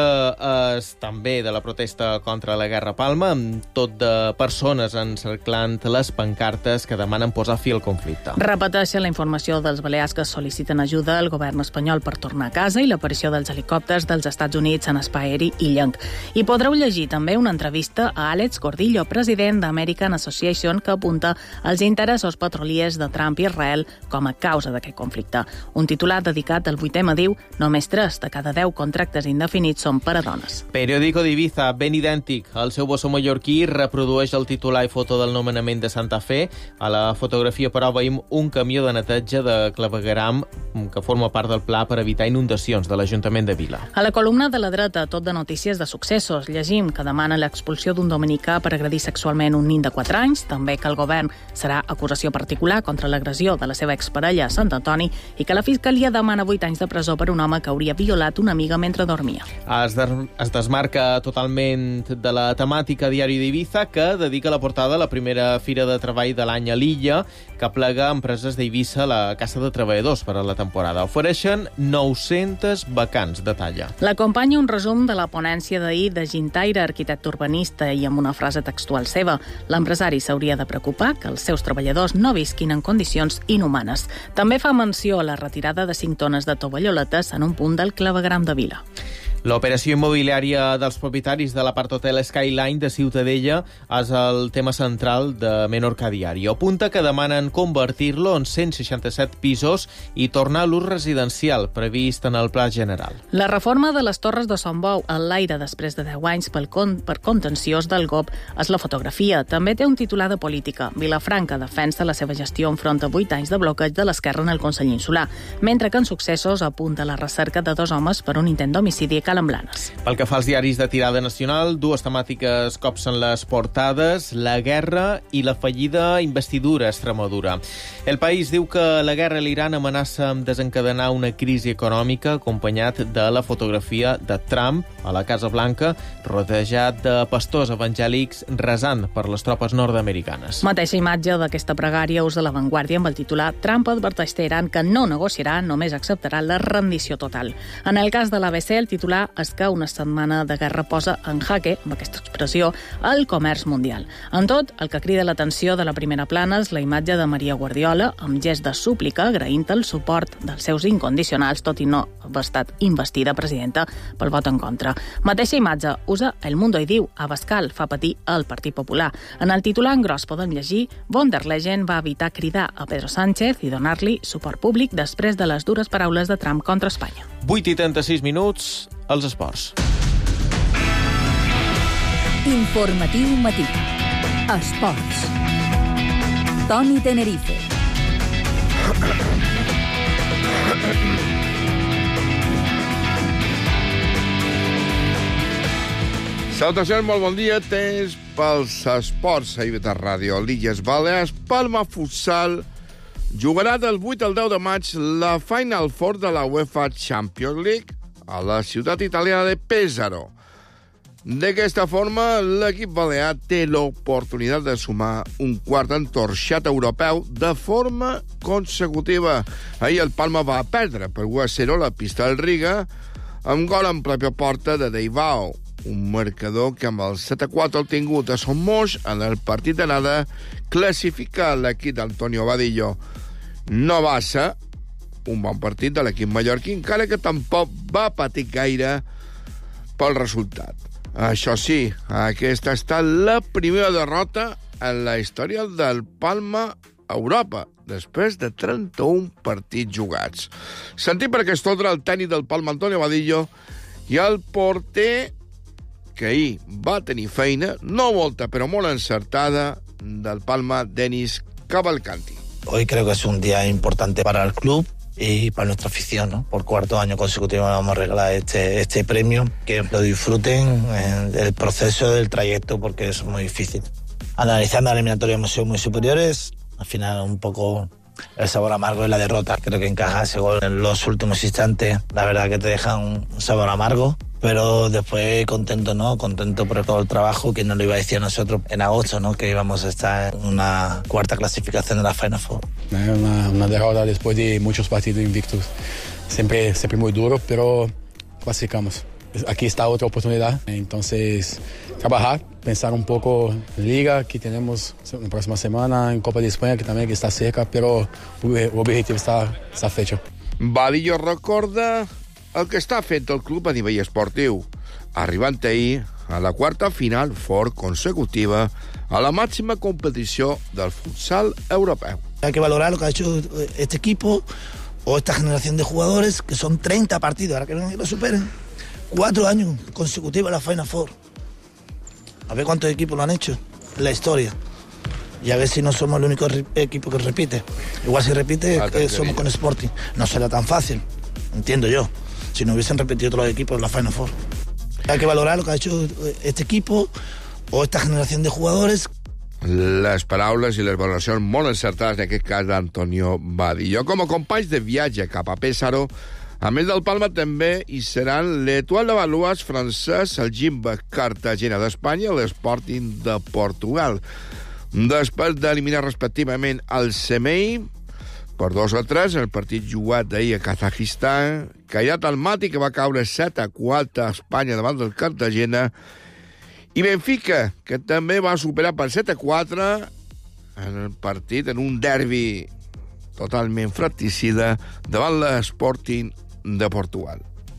és també de la protesta contra la guerra a Palma, amb tot de persones encerclant les pancartes que demanen posar fi al conflicte. Repeteixen la informació dels balears que sol·liciten ajuda al govern espanyol per tornar a casa i l'aparició dels helicòpters dels Estats Units en espai aeri illenc. I podreu llegir també una entrevista a Àlex Gordillo, president d'American Association, que apunta als interessos petroliers de Trump i Israel com a causa d'aquest conflicte. Un titular dedicat al vuit eme diu només tres de cada deu contractes indefinits són per a dones. Periódico d'Ibiza, ben idèntic. El seu bossó mallorquí reprodueix el titular i foto del nomenament de Santa Fe. A la fotografia, però, veiem un camió de neteja de clavegueram que forma part del pla per evitar inundacions de l'Ajuntament de Vila. A la columna de la dreta, tot de notícies de successos, llegim que demana l'expulsió d'un dominicà per agredir sexualment un nin de quatre anys, també que el govern serà acusació particular contra l'agressió de la seva exparella a Sant Antoni i que la Fiscalia demana vuit anys de presó per un home que hauria violat una amiga mentre dormia. Es, de, es desmarca totalment de la temàtica Diari d'Ibiza, que dedica la portada a la primera fira de treball de l'any a l'illa, que plega empreses d'Eivissa a la Casa de Treballadors per a la temporada. Ofereixen nou-centes vacants de talla. L'acompanya un resum de la ponència d'ahir de Gintaire, arquitecte urbanista, i amb una frase textual seva. L'empresari s'hauria de preocupar que els seus treballadors no visquin en condicions inhumanes. També fa menció a la retirada de cinc tones de tovalloletes en un punt del clavegueram de Vila. L'operació immobiliària dels propietaris de l'apart hotel Skyline de Ciutadella és el tema central de Menorca Diario. Apunta que demanen convertir-lo en cent seixanta-set pisos i tornar a l'ús residencial previst en el Pla General. La reforma de les Torres de Sant Bou en l'aire després de deu anys pel con per contenciós del G O P és la fotografia. També té un titular de política. Vilafranca defensa la seva gestió enfront a vuit anys de bloqueig de l'esquerra en el Consell Insular, mentre que en successos apunta la recerca de dos homes per un intent d'homicidi a Calemblanes. Pel que fa als diaris de tirada nacional, dues temàtiques copsen les portades, la guerra i la fallida investidura a Extremadura. El País diu que la guerra a l'Iran amenaça amb desencadenar una crisi econòmica, acompanyat de la fotografia de Trump a la Casa Blanca, rodejat de pastors evangèlics resant per les tropes nord-americanes. Mateixa imatge d'aquesta pregària ús de La Vanguardia amb el titular Trump adverteix Teheran que no negociarà, només acceptarà la rendició total. En el cas de l'A B C, el titular és que una setmana de guerra posa en jaque, amb aquesta expressió, el comerç mundial. En tot, el que crida l'atenció de la primera plana és la imatge de Maria Guardiola amb gest de súplica agraint el suport dels seus incondicionals, tot i no haver estat investida presidenta pel vot en contra. Mateixa imatge usa El Mundo i diu Abascal fa patir el Partit Popular. En el titular en gros podem llegir Von der Leyen va evitar cridar a Pedro Sánchez i donar-li suport públic després de les dures paraules de Trump contra Espanya. vuit i trenta-sis minuts, els esports. Informatiu matí. Esports. Toni Tenerife. Salutacions, molt bon dia. Temps pels esports a I V tres Ràdio. L'Illes Balears, Palma Futsal jugarà del vuit al deu de maig la Final Four de la UEFA Champions League a la ciutat italiana de Pesaro. D'aquesta forma, l'equip balear té l'oportunitat de sumar un quart entorxat europeu de forma consecutiva. Ahir el Palma va perdre per u a zero la pista del Riga amb gol en pròpia porta de Deivao, un marcador que amb el set a quatre obtingut a Somos en el partit d'anada classifica l'equip d'Antonio Vadillo. No va ser un bon partit de l'equip mallorquí, encara que tampoc va patir gaire pel resultat. Això sí, aquesta ha estat la primera derrota en la història del Palma a Europa, després de trenta-un partits jugats. Sentim per aquesta ordre el tècnic del Palma, Antonio Vadillo, i el porter que ahir va tenir feina, no molta, però molt encertada, del Palma, Denis Cavalcanti. Hoy creo que es un día importante para el club y para nuestra afición, ¿no? Por cuarto año consecutivo vamos a regalar este, este premio, que lo disfruten eh, del proceso, del trayecto, porque es muy difícil. Analizando la eliminatoria hemos sido muy superiores, al final un poco el sabor amargo de la derrota. Creo que encajar ese gol en los últimos instantes, la verdad que te deja un sabor amargo. Pero después contento, ¿no? Contento por todo el trabajo, que nos lo iba a decir a nosotros en agosto, ¿no? Que íbamos a estar en una cuarta clasificación de la Final Four. Una, una derrota después de muchos partidos invictos. Siempre, siempre muy duro, pero clasificamos. Aquí está otra oportunidad. Entonces, trabajar, pensar un poco en Liga, que tenemos la próxima semana, en Copa de España, que también que está cerca, però el objetivo està, està fecho. Badillo recorda el que està fent el club a nivell esportiu, arribant ahir a la quarta final fort consecutiva a la máxima competició del futsal europeu. Hay que valorar lo que ha hecho este equipo o esta generación de jugadores, que son treinta partidos, ahora que no lo superen. Cuatro años consecutivos en la Final Four. A ver cuántos equipos lo han hecho en la historia. Y a ver si no somos el único equipo que repite. Igual si repite, eh, somos con Sporting. No será tan fácil, entiendo yo, si no hubiesen repetido todos los equipos en la Final Four. Hay que valorar lo que ha hecho este equipo o esta generación de jugadores. Les paraules i les valoracions molt encertades, en aquest cas d'Antonio Badillo. Com a companys de viatge cap a Pésaro, a més del Palma també hi seran l'Etoile de Valuas francès, el Jimba Cartagena d'Espanya i l'Sporting de Portugal. Després d'eliminar respectivament el Semei per dos a tres, el partit jugat d'ahir a Kazajistan, Cairat Almaty, que va caure set a quatre a Espanya davant del Cartagena, i Benfica, que també va superar per set a quatre en el partit, en un derbi totalment fratricida davant l'Sporting de Portugal.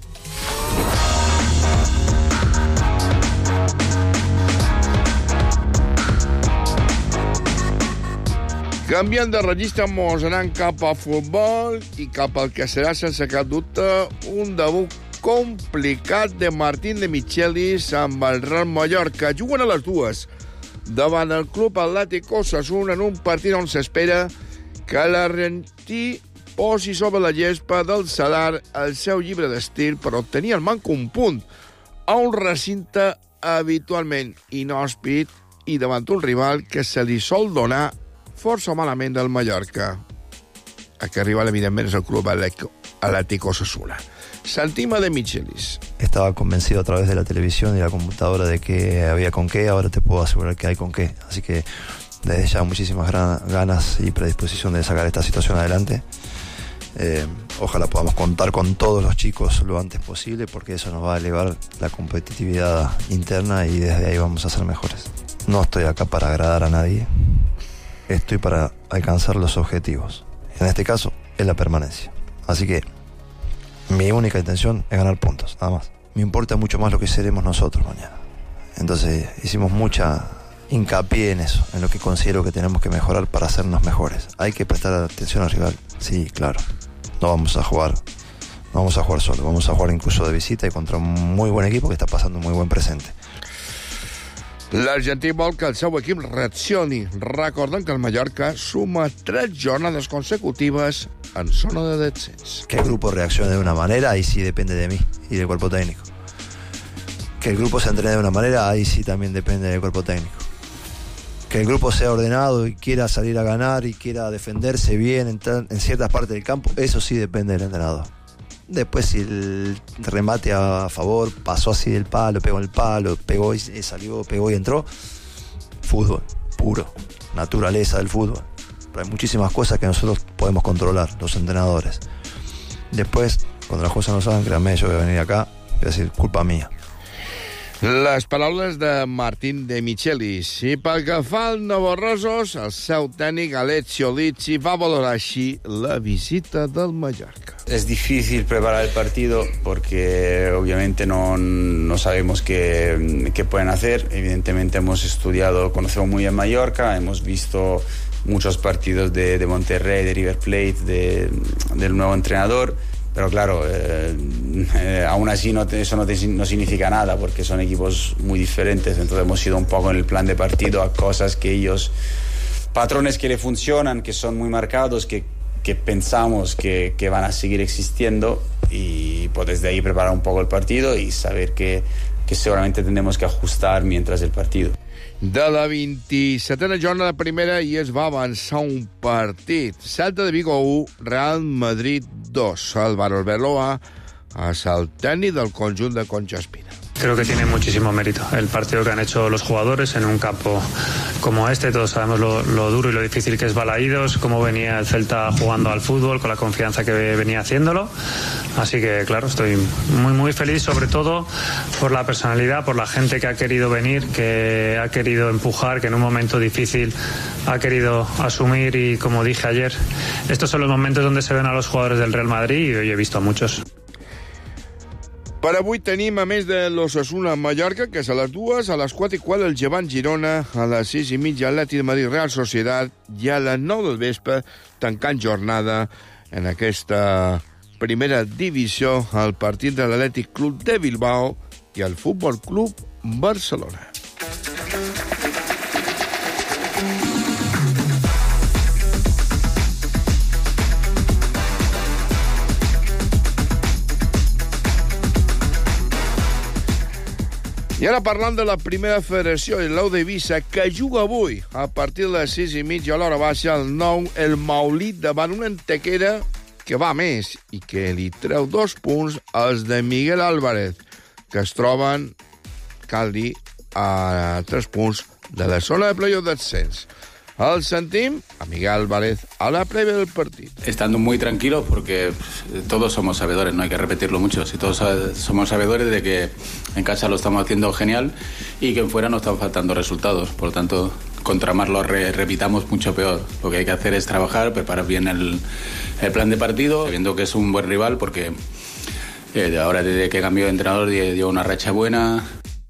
Canviant de registre, mos anant cap a futbol i cap al que serà, sense cap dubte, un debut complicat de Martín de Michelis amb el Real Mallorca. Juguen a les dues davant el Club Atlètic Osasuna en un partit on s'espera que l'argentí posi sobre la gespa del Sadar el seu llibre d'estil per obtenir al manco un punt a un recinte habitualment inhòspit i davant un rival que se li sol donar força malament del Mallorca. Aquest rival, evidentment, és el Club Atlètic Osasuna. Santima de Michelis. Estaba convencido a través de la televisión y la computadora de que había con qué, ahora te puedo asegurar que hay con qué. Así que desde ya muchísimas ganas y predisposición de sacar esta situación adelante. Eh, ojalá podamos contar con todos los chicos lo antes posible, porque eso nos va a elevar la competitividad interna y desde ahí vamos a ser mejores. No estoy acá para agradar a nadie, estoy para alcanzar los objetivos. En este caso es la permanencia. Así que mi única intención es ganar puntos, nada más. Me importa mucho más lo que seremos nosotros mañana. Entonces hicimos mucha hincapié en eso, en lo que considero que tenemos que mejorar para hacernos mejores. Hay que prestar atención al rival, sí, claro. No vamos a jugar, no vamos a jugar solo, vamos a jugar incluso de visita y contra un muy buen equipo que está pasando un muy buen presente. L'argentí vol que el seu equip reaccioni. Recorden que el Mallorca suma tres jornades consecutives en zona de descens. Que el grupo reaccione de una manera, ahí sí depende de mí y del cuerpo técnico. Que el grupo se entrene de una manera, ahí sí también depende del cuerpo técnico. Que el grupo sea ordenado y quiera salir a ganar y quiera defenderse bien en, en ciertas partes del campo, eso sí depende del entrenador. Después, si el remate a favor pasó así del palo, pegó en el palo, pegó y salió, pegó y entró, fútbol puro, naturaleza del fútbol. Pero hay muchísimas cosas que nosotros podemos controlar, los entrenadores. Después, cuando las cosas no salen, créanme, yo voy a venir acá y voy a decir, culpa mía. Les paraules de Martín de Michelis. I pel que fa al Novorrosos, el seu tècnic Alessio Lizzi va valorar així la visita del Mallorca. Es difícil preparar el partido porque obviamente no, no sabemos qué, qué pueden hacer. Evidentemente hemos estudiado, conocemos muy bien Mallorca, hemos visto muchos partidos de, de Monterrey, de River Plate, de, del nuevo entrenador. Pero claro, eh, eh, aún así no, eso no, te, no significa nada porque son equipos muy diferentes. Entonces hemos ido un poco en el plan de partido a cosas que ellos, patrones que le funcionan, que son muy marcados, que, que pensamos que, que van a seguir existiendo y pues desde ahí preparar un poco el partido y saber que, que seguramente tendremos que ajustar mientras el partido. de la vint-i-setena jornada primera i es va avançar un partit. Celta de Vigo u, Real Madrid dos. Álvaro Arbeloa és el tècnic del conjunt de Concha Espina. Creo que tiene muchísimo mérito el partido que han hecho los jugadores en un campo como este. Todos sabemos lo, lo duro y lo difícil que es Balaídos, cómo venía el Celta jugando al fútbol, con la confianza que venía haciéndolo. Así que, claro, estoy muy, muy feliz, sobre todo por la personalidad, por la gente que ha querido venir, que ha querido empujar, que en un momento difícil ha querido asumir. Y, como dije ayer, estos son los momentos donde se ven a los jugadores del Real Madrid y hoy he visto a muchos. Per avui tenim, a més de l'Osasuna Mallorca, que és a les dues, a les quatre i quart el Llevant Girona, a les sis i mitja Atlètic de Madrid Real Societat i a les nou del vespre, tancant jornada en aquesta primera divisió, el partit de l'Atlètic Club de Bilbao i el Futbol Club Barcelona. I ara parlant de la primera federació, el Lau d'Eivissa, que juga avui, a partir de les sis i mitja a l'hora baixa, el nou, el Maulid, davant una Antequera que va més i que li treu dos punts als de Miguel Álvarez, que es troben, cal dir, a tres punts de la zona de playoff d'ascens. El sentim a Miguel Álvarez a la previa del partido. Estando muy tranquilos porque todos somos sabedores, no hay que repetirlo mucho. Si todos somos sabedores de que en casa lo estamos haciendo genial y que en fuera nos están faltando resultados. Por lo tanto, contra más lo re repitamos, mucho peor. Lo que hay que hacer es trabajar, preparar bien el, el plan de partido, sabiendo que es un buen rival porque eh, ahora desde que cambió de entrenador dio una racha buena.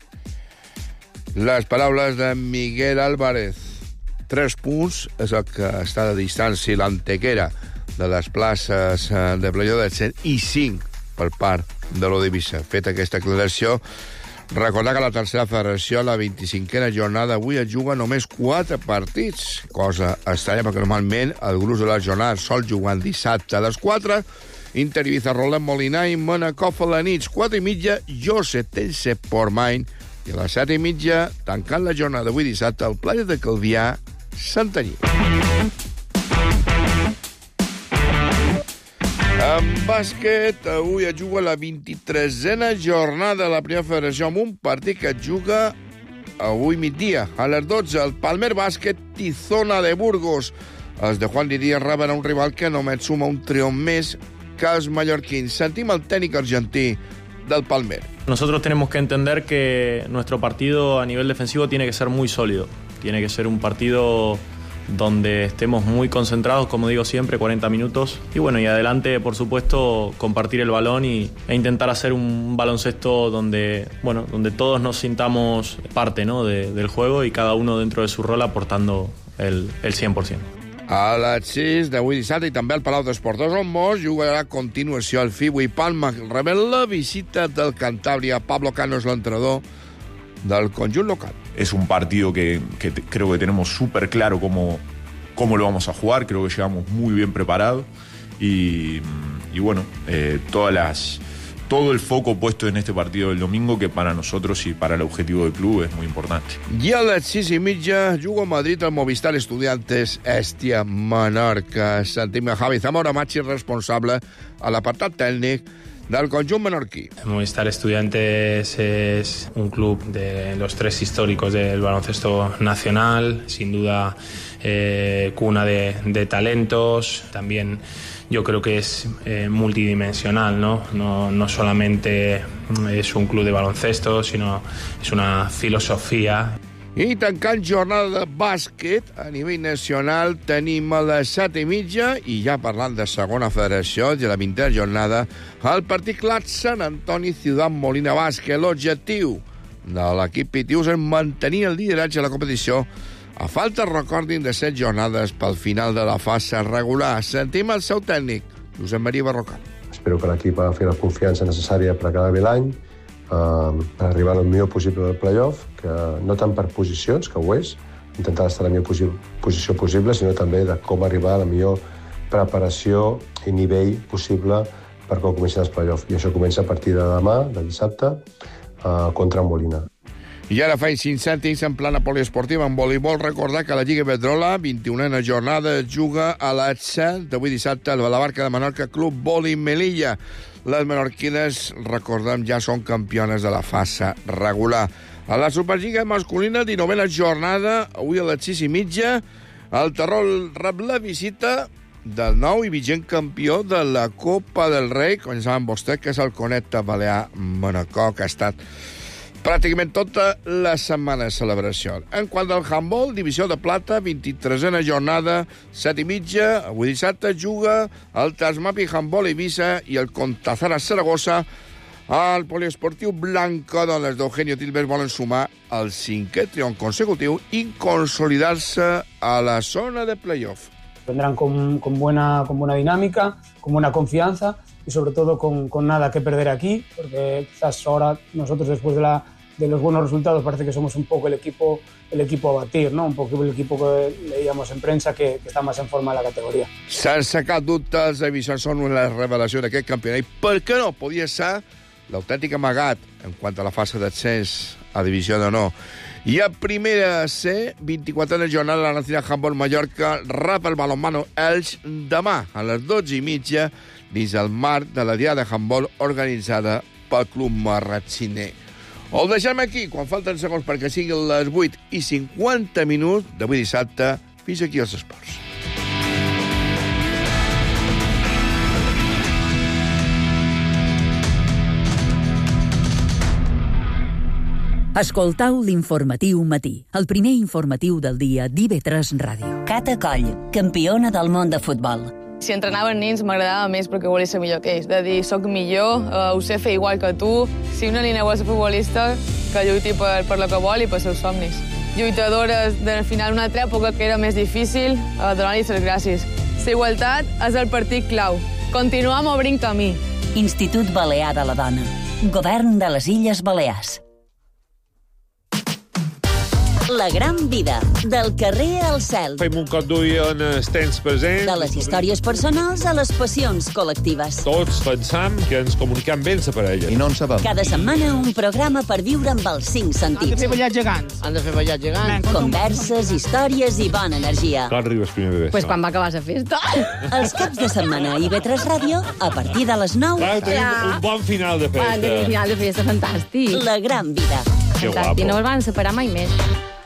Les paraules de Miguel Álvarez. Tres punts és el que està de distància l'Antequera de les places de playoff d'ascens i cinc per part de l'O d'Eivissa. Feta aquesta aclaració, recordar que la tercera federació, la vint-i-cinquena jornada, avui es juga només quatre partits, cosa estranya perquè normalment el gruix de la jornada sol jugar dissabte a les quatre. Inter Ibiza, Roland Molinà i Manacor a la nit, quatre i mitja, Josep Tense Portmany, i a les set i mitja, tancant la jornada d'avui dissabte, el Playa de Calvià, Santanyí. En bàsquet, avui es juga la vint-i-tresena jornada de la primera federació amb un partit que es juga avui migdia. A les dotze, el Palmer Bàsquet Tizona de Burgos. Els de Juan Didier reben un rival que només suma un triomf més que els mallorquins. Sentim el tècnic argentí del Palmer. Nosotros tenemos que entender que nuestro partido a nivel defensivo tiene que ser muy sólido. Tiene que ser un partido donde estemos muy concentrados, como digo siempre, cuarenta minutos. Y bueno, y adelante, por supuesto, compartir el balón y, e intentar hacer un baloncesto donde, bueno, donde todos nos sintamos parte, ¿no?, de, del juego y cada uno dentro de su rol aportando el, el cien por cien. A les sis d'avui dissabte i també al Palau d'Esports de Son Mos jugarà a continuació el Fibo i Palma. Rebent la visita del Cantàbria. Pablo Cano és l'entrenador del conjunt local. Es un partido que, que te, creo que tenemos súper claro cómo, cómo lo vamos a jugar. Creo que llegamos muy bien preparados y, y bueno, eh, todas las, todo el foco puesto en este partido del domingo, que para nosotros y para el objetivo del club es muy importante. I a les sis i mitja juga a Madrid el Movistar Estudiantes Hèstia Menorca. Sentim a Javi Zamora, màxim responsable a l'apartat tècnic del conjunt menorquí. Movistar Estudiantes es un club de los tres históricos del baloncesto nacional, sin duda eh, cuna de, de talentos, también yo creo que es eh, multidimensional, ¿no? No, no solamente es un club de baloncesto, sino es una filosofía. I tancant jornada de bàsquet a nivell nacional tenim a les set i mitja, i ja parlant de segona federació, de la vintena jornada, el partit Clat Sant Antoni Ciutat Molina Bàsquet. L'objectiu de l'equip pitius és mantenir el lideratge de la competició a falta, recordin, de set jornades pel final de la fase regular. Sentim el seu tècnic, Josep Maria Barrocal. Espero que l'equip agafi la confiança necessària per acabar bé l'any, per arribar al millor possible del playoff, que no tant per posicions, que ho és, intentar estar a la millor posi posició possible, sinó també de com arribar a la millor preparació i nivell possible per quan comencin els playoff. I això comença a partir de demà, de dissabte, eh, contra Molina. I ara faig cinc cèntims en plana poliesportiva en voleibol. Recordar que la Lliga Iberdrola, vint-i-unena jornada, juga a les set d'avui dissabte a la Barca de Menorca, Club Voli Melilla. Les menorquines, recordem, ja són campiones de la fase regular. A la Superliga masculina, dinovena jornada, avui a les sis i mitja, el Terrol rep la visita del nou i vigent campió de la Copa del Rei, com saben vostès, que és el Conecta Balear Manacor, que ha estat pràcticament tota la setmana de celebració. En quant al handball, divisió de plata, vint-i-tresena jornada, set i mitja, avui dissabte juga el Tasmapi Handball Eivissa i el Contazara Saragossa. Al poliesportiu Blancadones d'Eugenio Tilbert volen sumar el cinquè triomf consecutiu i consolidar-se a la zona de playoff. Vendrán con, con, buena, con buena dinámica, con buena confianza y sobre todo con, con nada que perder aquí, porque quizás ahora nosotros después de, la, de los buenos resultados parece que somos un poco el equipo, el equipo a batir, ¿no? Un poco el equipo que leíamos en prensa que, que está más en forma de la categoría. Sense cap dubte, els eivissans són una revelació d'aquest campionat. I per què no? Podia ser l'autèntic amagat en quant a la fase d'ascens a divisió d'honor. I a primera C, vint-i-quatrena jornada, la Nacional Handball Mallorca rep el balonmano Elx demà a les dotze i mitja dins el marc de la Diada de Handball organitzada pel Club Marratxiner. Ho deixem aquí, quan falten segons perquè siguin les vuit i cinquanta minuts d'avui dissabte. Fins aquí els esports. Escoltau l'informatiu matí, el primer informatiu del dia d'I V tres Ràdio. Cata Coll, campiona del món de futbol. Si entrenaven nens m'agradava més perquè volia ser millor que ells. De dir, soc millor, uh, ho sé fer igual que tu. Si una nena vol ser futbolista, que lluiti per, per lo que vol i per seus somnis. Lluitadores de final una altra època que era més difícil, uh, donar-li les gràcies. La igualtat és el partit clau. Continuem obrint camí. Institut Balear de la Dona. Govern de les Illes Balears. La gran vida, del carrer al cel. Fem un cop d'ull en els temps presents. De les històries personals a les passions col·lectives. Tots pensam que ens comuniquem bé la parella. I no en sabem. Cada setmana un programa per viure amb els cinc sentits. Han de fer ballar gegants. Han de fer ballar gegants. Converses, històries i bona energia. Quan arribes primer bebè? Pues quan va acabar la festa. Els caps de setmana a I V tres Ràdio, a partir de les nou. Clar, tenim ja. un bon final de festa. Tenim un final de festa fantàstic. La gran vida. Que guapo. I no els van separar mai més.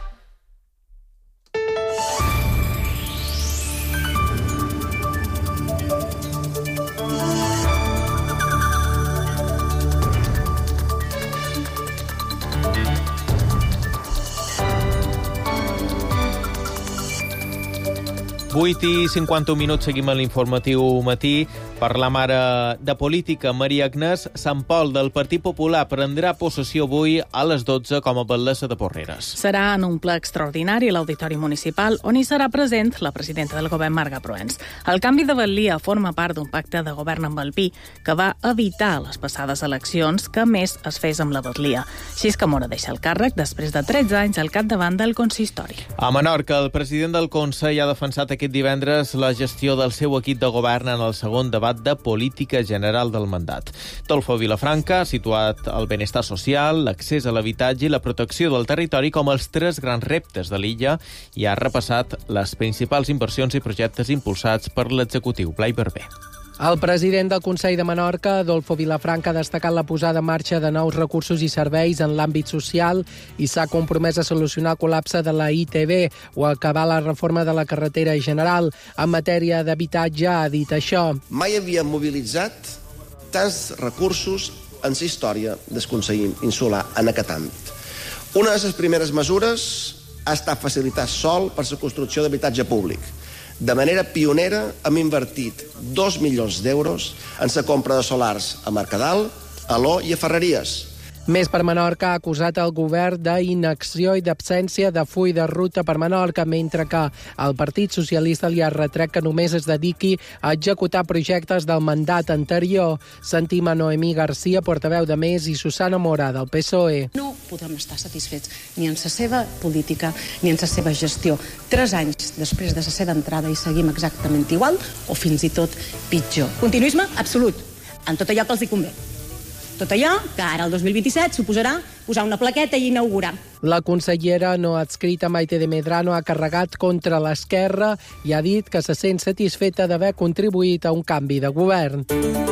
vuit i cinquanta-un minuts, seguim a l'informatiu matí. Parlam ara de política. Maria Agnès Sant Pol, del Partit Popular, prendrà possessió avui a les dotze com a batllessa de Porreres. Serà en un ple extraordinari a l'Auditori Municipal, on hi serà present la presidenta del govern, Marga Proens. El canvi de batlia forma part d'un pacte de govern amb el Pi que va evitar les passades eleccions que més es fes amb la batlia. Així és que Mora deixa el càrrec després de tretze anys al capdavant del consistori. A Menorca, el president del Consell ha defensat aquest divendres la gestió del seu equip de govern en el segon debat de política general del mandat. Tolfo Vilafranca ha situat el benestar social, l'accés a l'habitatge i la protecció del territori com els tres grans reptes de l'illa i ha repassat les principals inversions i projectes impulsats per l'executiu. Blai Barber. El president del Consell de Menorca, Adolfo Vilafranca, ha destacat la posada en marxa de nous recursos i serveis en l'àmbit social i s'ha compromès a solucionar el col·lapse de la I T B o a acabar la reforma de la carretera general. En matèria d'habitatge ha dit això. Mai havíem mobilitzat tants recursos en la història del Consell Insular en aquest àmbit. Una de les primeres mesures ha estat facilitar sòl per la construcció d'habitatge públic. De manera pionera hem invertit dos milions d'euros en la compra de solars a Mercadal, a Aló i a Ferreries. Més per Menorca ha acusat el govern d'inacció i d'absència de full de ruta per Menorca, mentre que el Partit Socialista li ha retret que només es dediqui a executar projectes del mandat anterior. Sentim a Noemí Garcia, portaveu de Més, i Susana Mora, del P S O E. No podem estar satisfets ni en la seva política ni en la seva gestió. Tres anys després de la seva entrada i seguim exactament igual o fins i tot pitjor. Continuisme absolut, en tot allò que els hi convé. Tot allò que ara, el dos mil vint-i-set, suposarà posar una plaqueta i inaugurar. La consellera no adscrita Maite de Medrano ha carregat contra l'esquerra i ha dit que se sent satisfeta d'haver contribuït a un canvi de govern.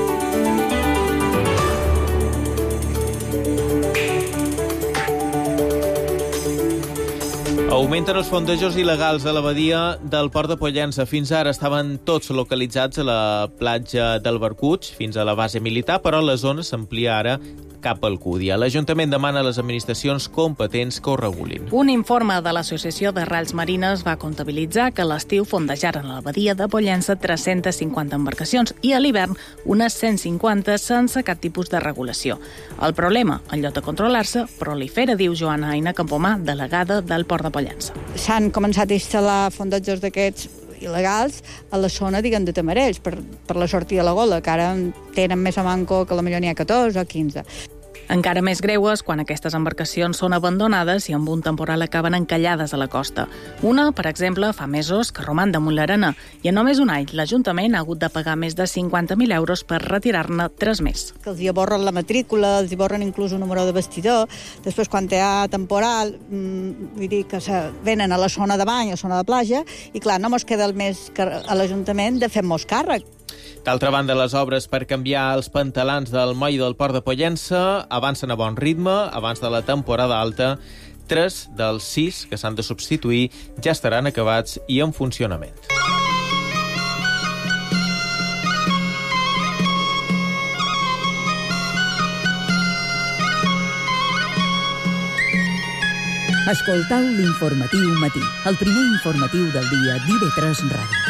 Augmenten els fondejos il·legals a la badia del Port de Pollença. Fins ara estaven tots localitzats a la platja del Barcuig, fins a la base militar, però la zona s'amplia ara cap al Cúdia. L'Ajuntament demana a les administracions competents que ho regulin. Un informe de l'Associació de Ralls Marines va comptabilitzar que a l'estiu fondejaren a la badia de Pollença tres-centes cinquanta embarcacions i a l'hivern unes cent cinquanta sense cap tipus de regulació. El problema, en lloc de controlar-se, prolifera, diu Joana Aina Campomà, delegada del Port de Pollença. S'han començat a instal·lar fondejos d'aquests il·legals a la zona, diguem, de Tamarells, per, per la sortida a la Gola, que ara tenen més a manco que la millor n'hi ha catorze o quinze. Encara més greu és quan aquestes embarcacions són abandonades i amb un temporal acaben encallades a la costa. Una, per exemple, fa mesos que roman damunt l'arena i en només un any l'Ajuntament ha hagut de pagar més de cinquanta mil euros per retirar-ne tres més. Que els hi borren la matrícula, els hi borren inclús un número de vestidor, després quan hi ha temporal, mmm, vull dir que se venen a la zona de bany, a la zona de platja, i clar, no mos queda el més que a l'Ajuntament de fer-nos càrrec. D'altra banda, les obres per canviar els pantalans del moll del Port de Pollença avancen a bon ritme. Abans de la temporada alta, tres dels sis que s'han de substituir ja estaran acabats i en funcionament. Escoltau l'informatiu matí, el primer informatiu del dia d'I V tres Ràdio.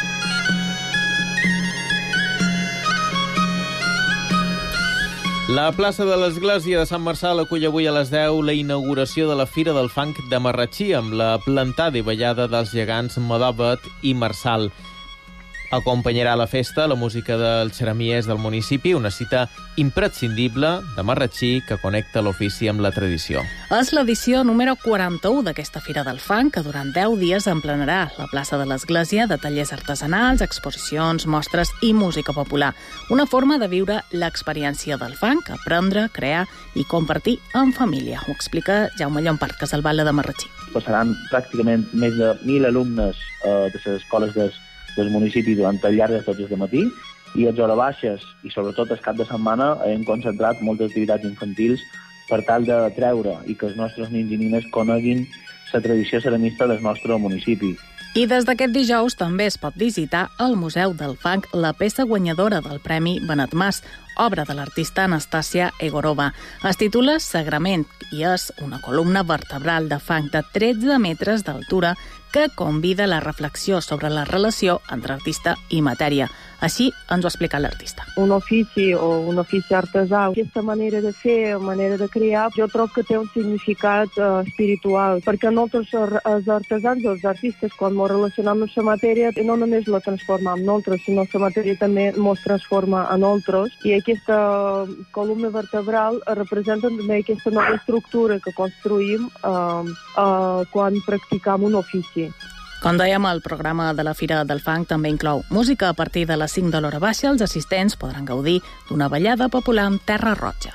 La plaça de l'Església de Sant Marçal acull avui a les deu la inauguració de la Fira del Fang de Marratxí amb la plantada i ballada dels gegants Modòbet i Marçal. Acompanyarà la festa la música dels xeremiers del municipi, una cita imprescindible de Marratxí que connecta l'ofici amb la tradició. És l'edició número quaranta-u d'aquesta Fira del Fang, que durant deu dies emplenarà la plaça de l'Església de tallers artesanals, exposicions, mostres i música popular. Una forma de viure l'experiència del fang, aprendre, crear i compartir en família. Ho explica Jaume Llompart, que és el batlle de Marratxí. Passaran pràcticament més de mil alumnes eh, de les escoles des del municipi durant el llarg de tots els matí, i a les hores baixes i sobretot el cap de setmana hem concentrat moltes activitats infantils per tal de treure i que els nostres nens i nines coneguin la tradició ceramista del nostre municipi. I des d'aquest dijous també es pot visitar al Museu del Fang la peça guanyadora del Premi Benet Mas, obra de l'artista Anastàcia Egorova. Es titula Sagrament i és una columna vertebral de fang de tretze metres d'altura que convida a la reflexió sobre la relació entre artista i matèria. Així ens ho ha explicat l'artista. Un ofici o un ofici artesà, aquesta manera de fer, manera de crear, jo trobo que té un significat uh, espiritual, perquè nosaltres, els artesans, els artistes, quan ens relacionem amb la matèria, no només la transformem en nosaltres, sinó que la matèria també ens transforma a nosaltres, i aquesta columna vertebral representa també aquesta nova estructura que construïm uh, uh, quan practicam un ofici. Com dèiem, el programa de la Fira del Fang també inclou música a partir de les cinc de l'hora baixa. Els assistents podran gaudir d'una ballada popular amb terra roja.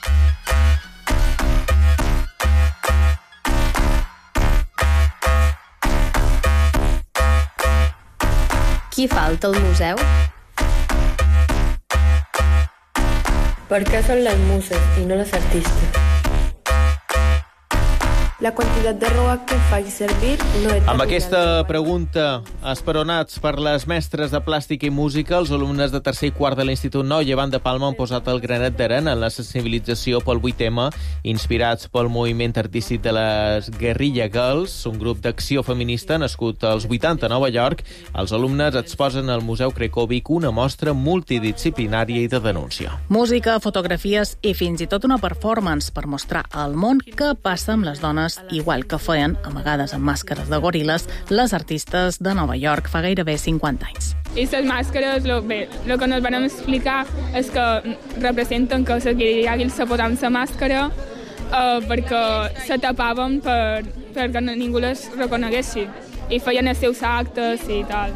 Qui falta al museu? Per què són les muses i no les artistes? La quantitat de roba que faig servir no és... Amb aquesta pregunta, esperonats per les mestres de plàstica i música, els alumnes de tercer i quart de l'Institut Nou Llevant de Palma han posat el granet d'arena en la sensibilització pel vuit eme, inspirats pel moviment artístic de les Guerrilla Girls, un grup d'acció feminista nascut als vuitanta a Nova York. Els alumnes exposen al Museu Cracòvic una mostra multidisciplinària i de denúncia. Música, fotografies i fins i tot una performance per mostrar al món què passa amb les dones, igual que feien, amagades amb màscares de goril·les, les artistes de Nova York fa gairebé cinquanta anys. I les màscares, lo, bé, el que ens vam explicar és que representen que les guerrilles se posaven la màscara eh, perquè se tapaven per, perquè ningú les reconeguessi i feien els seus actes i tal.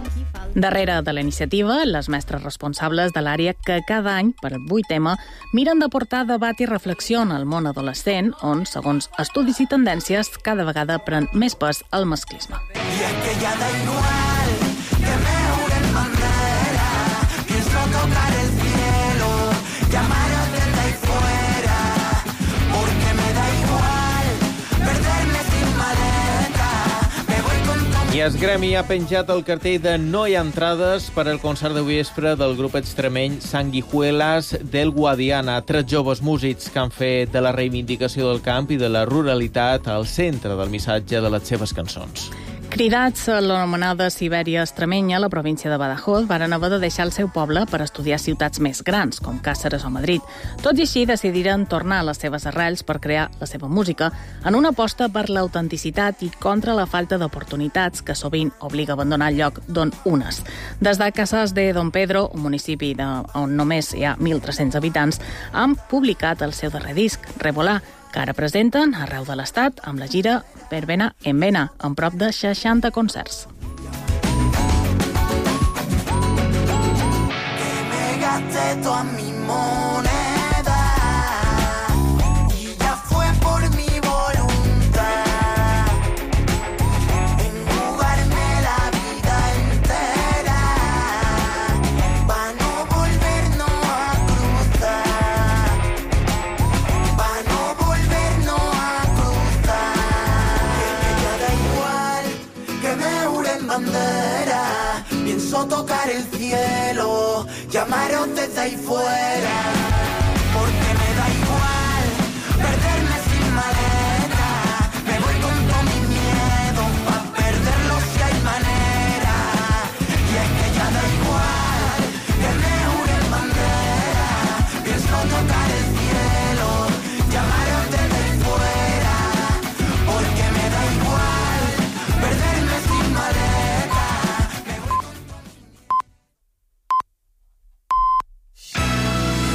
Darrere de la iniciativa, les mestres responsables de l'àrea que cada any, per el vuit ema, miren de portar debat i reflexió en el món adolescent, on, segons estudis i tendències, cada vegada pren més pes el masclisme. Y es que ya da igual que me unen bandera, pienso tocar el cielo, llamaros desde ahí fuera, porque me da igual perderme sin maleta, me voy con tu... I el gremi ha penjat el cartell de no hi ha entrades per al concert de vespre del grup extremeny Sanguijuelas del Guadiana, tres joves músics que han fet de la reivindicació del camp i de la ruralitat al centre del missatge de les seves cançons. Cridats a l'anomenada Sibèria extremenya, la província de Badajoz varen haver de deixar el seu poble per estudiar ciutats més grans, com Càceres o Madrid. Tot i així, decidiren tornar a les seves arrels per crear la seva música en una aposta per l'autenticitat i contra la falta d'oportunitats que sovint obliga a abandonar el lloc d'on unes. Des de Casas de Don Pedro, un municipi de, on només hi ha mil tres-cents habitants, han publicat el seu darrer disc, Revolar, que ara presenten arreu de l'Estat amb la gira Verbena en Vena, amb prop de seixanta concerts. Que me gasté toda mi moneda y ya fue por mi voluntad en jugarme la vida entera para no volvernos a cruzar, para no volvernos a cruzar. Y es que ya da igual que me unen bandera, pienso tocar el cielo, llamaros desde ahí fuera.